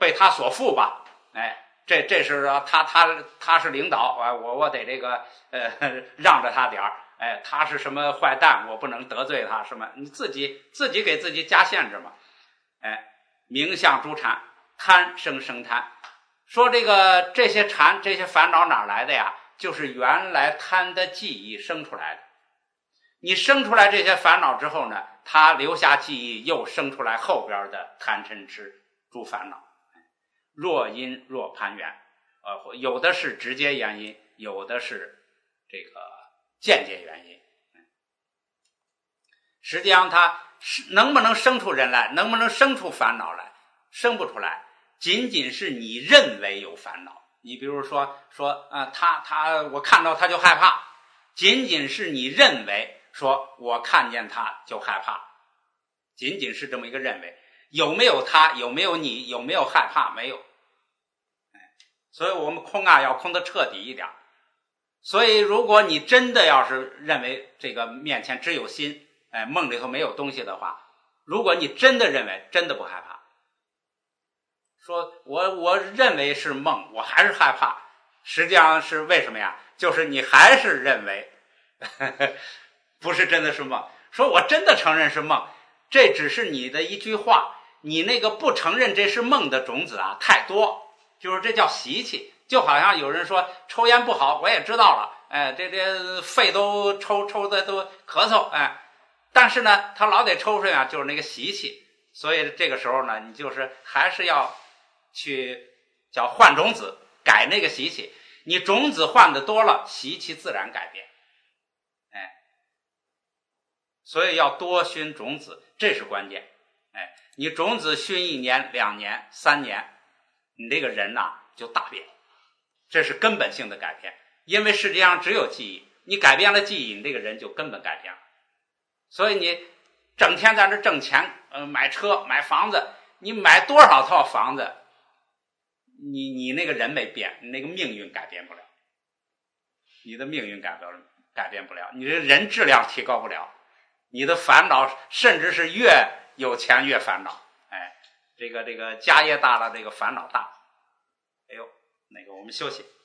被他所缚吧，哎，这这是他他他是领导啊，我我得这个呃让着他点儿，哎，他是什么坏蛋，我不能得罪他，什么你自己自己给自己加限制嘛，哎，名相诸禅，贪生生贪，说这个这些禅这些烦恼哪来的呀？就是原来贪的记忆生出来的。你生出来这些烦恼之后呢，它留下记忆，又生出来后边的贪嗔痴诸烦恼。若因若攀缘，呃，有的是直接原因，有的是这个间接原因。实际上它能不能生出人来，能不能生出烦恼来，生不出来，仅仅是你认为有烦恼。你比如说说呃，他他我看到他就害怕，仅仅是你认为说我看见他就害怕，仅仅是这么一个认为。有没有他，有没有你，有没有害怕？没有。所以我们空啊要空得彻底一点。所以如果你真的要是认为这个面前只有心，哎，梦里头没有东西的话，如果你真的认为，真的不害怕。说我我认为是梦，我还是害怕，实际上是为什么呀？就是你还是认为呵呵不是真的是梦。说我真的承认是梦，这只是你的一句话，你那个不承认这是梦的种子啊太多，就是这叫习气。就好像有人说抽烟不好，我也知道了，哎，这这肺都抽抽的都咳嗽，哎，但是呢他老得抽出来啊，就是那个习气。所以这个时候呢，你就是还是要去叫换种子，改那个习气。你种子换的多了，习气自然改变。哎，所以要多熏种子，这是关键。哎，你种子熏一年、两年、三年，你这个人呐、啊、就大变，这是根本性的改变。因为世界上只有记忆，你改变了记忆，你这个人就根本改变了。所以你整天在那挣钱，呃，买车、买房子，你买多少套房子？你你那个人没变，你那个命运改变不了，你的命运改变改变不了，你的人质量提高不了，你的烦恼甚至是越有钱越烦恼。哎，这个这个家业大了，这个烦恼大。哎呦，那个我们休息。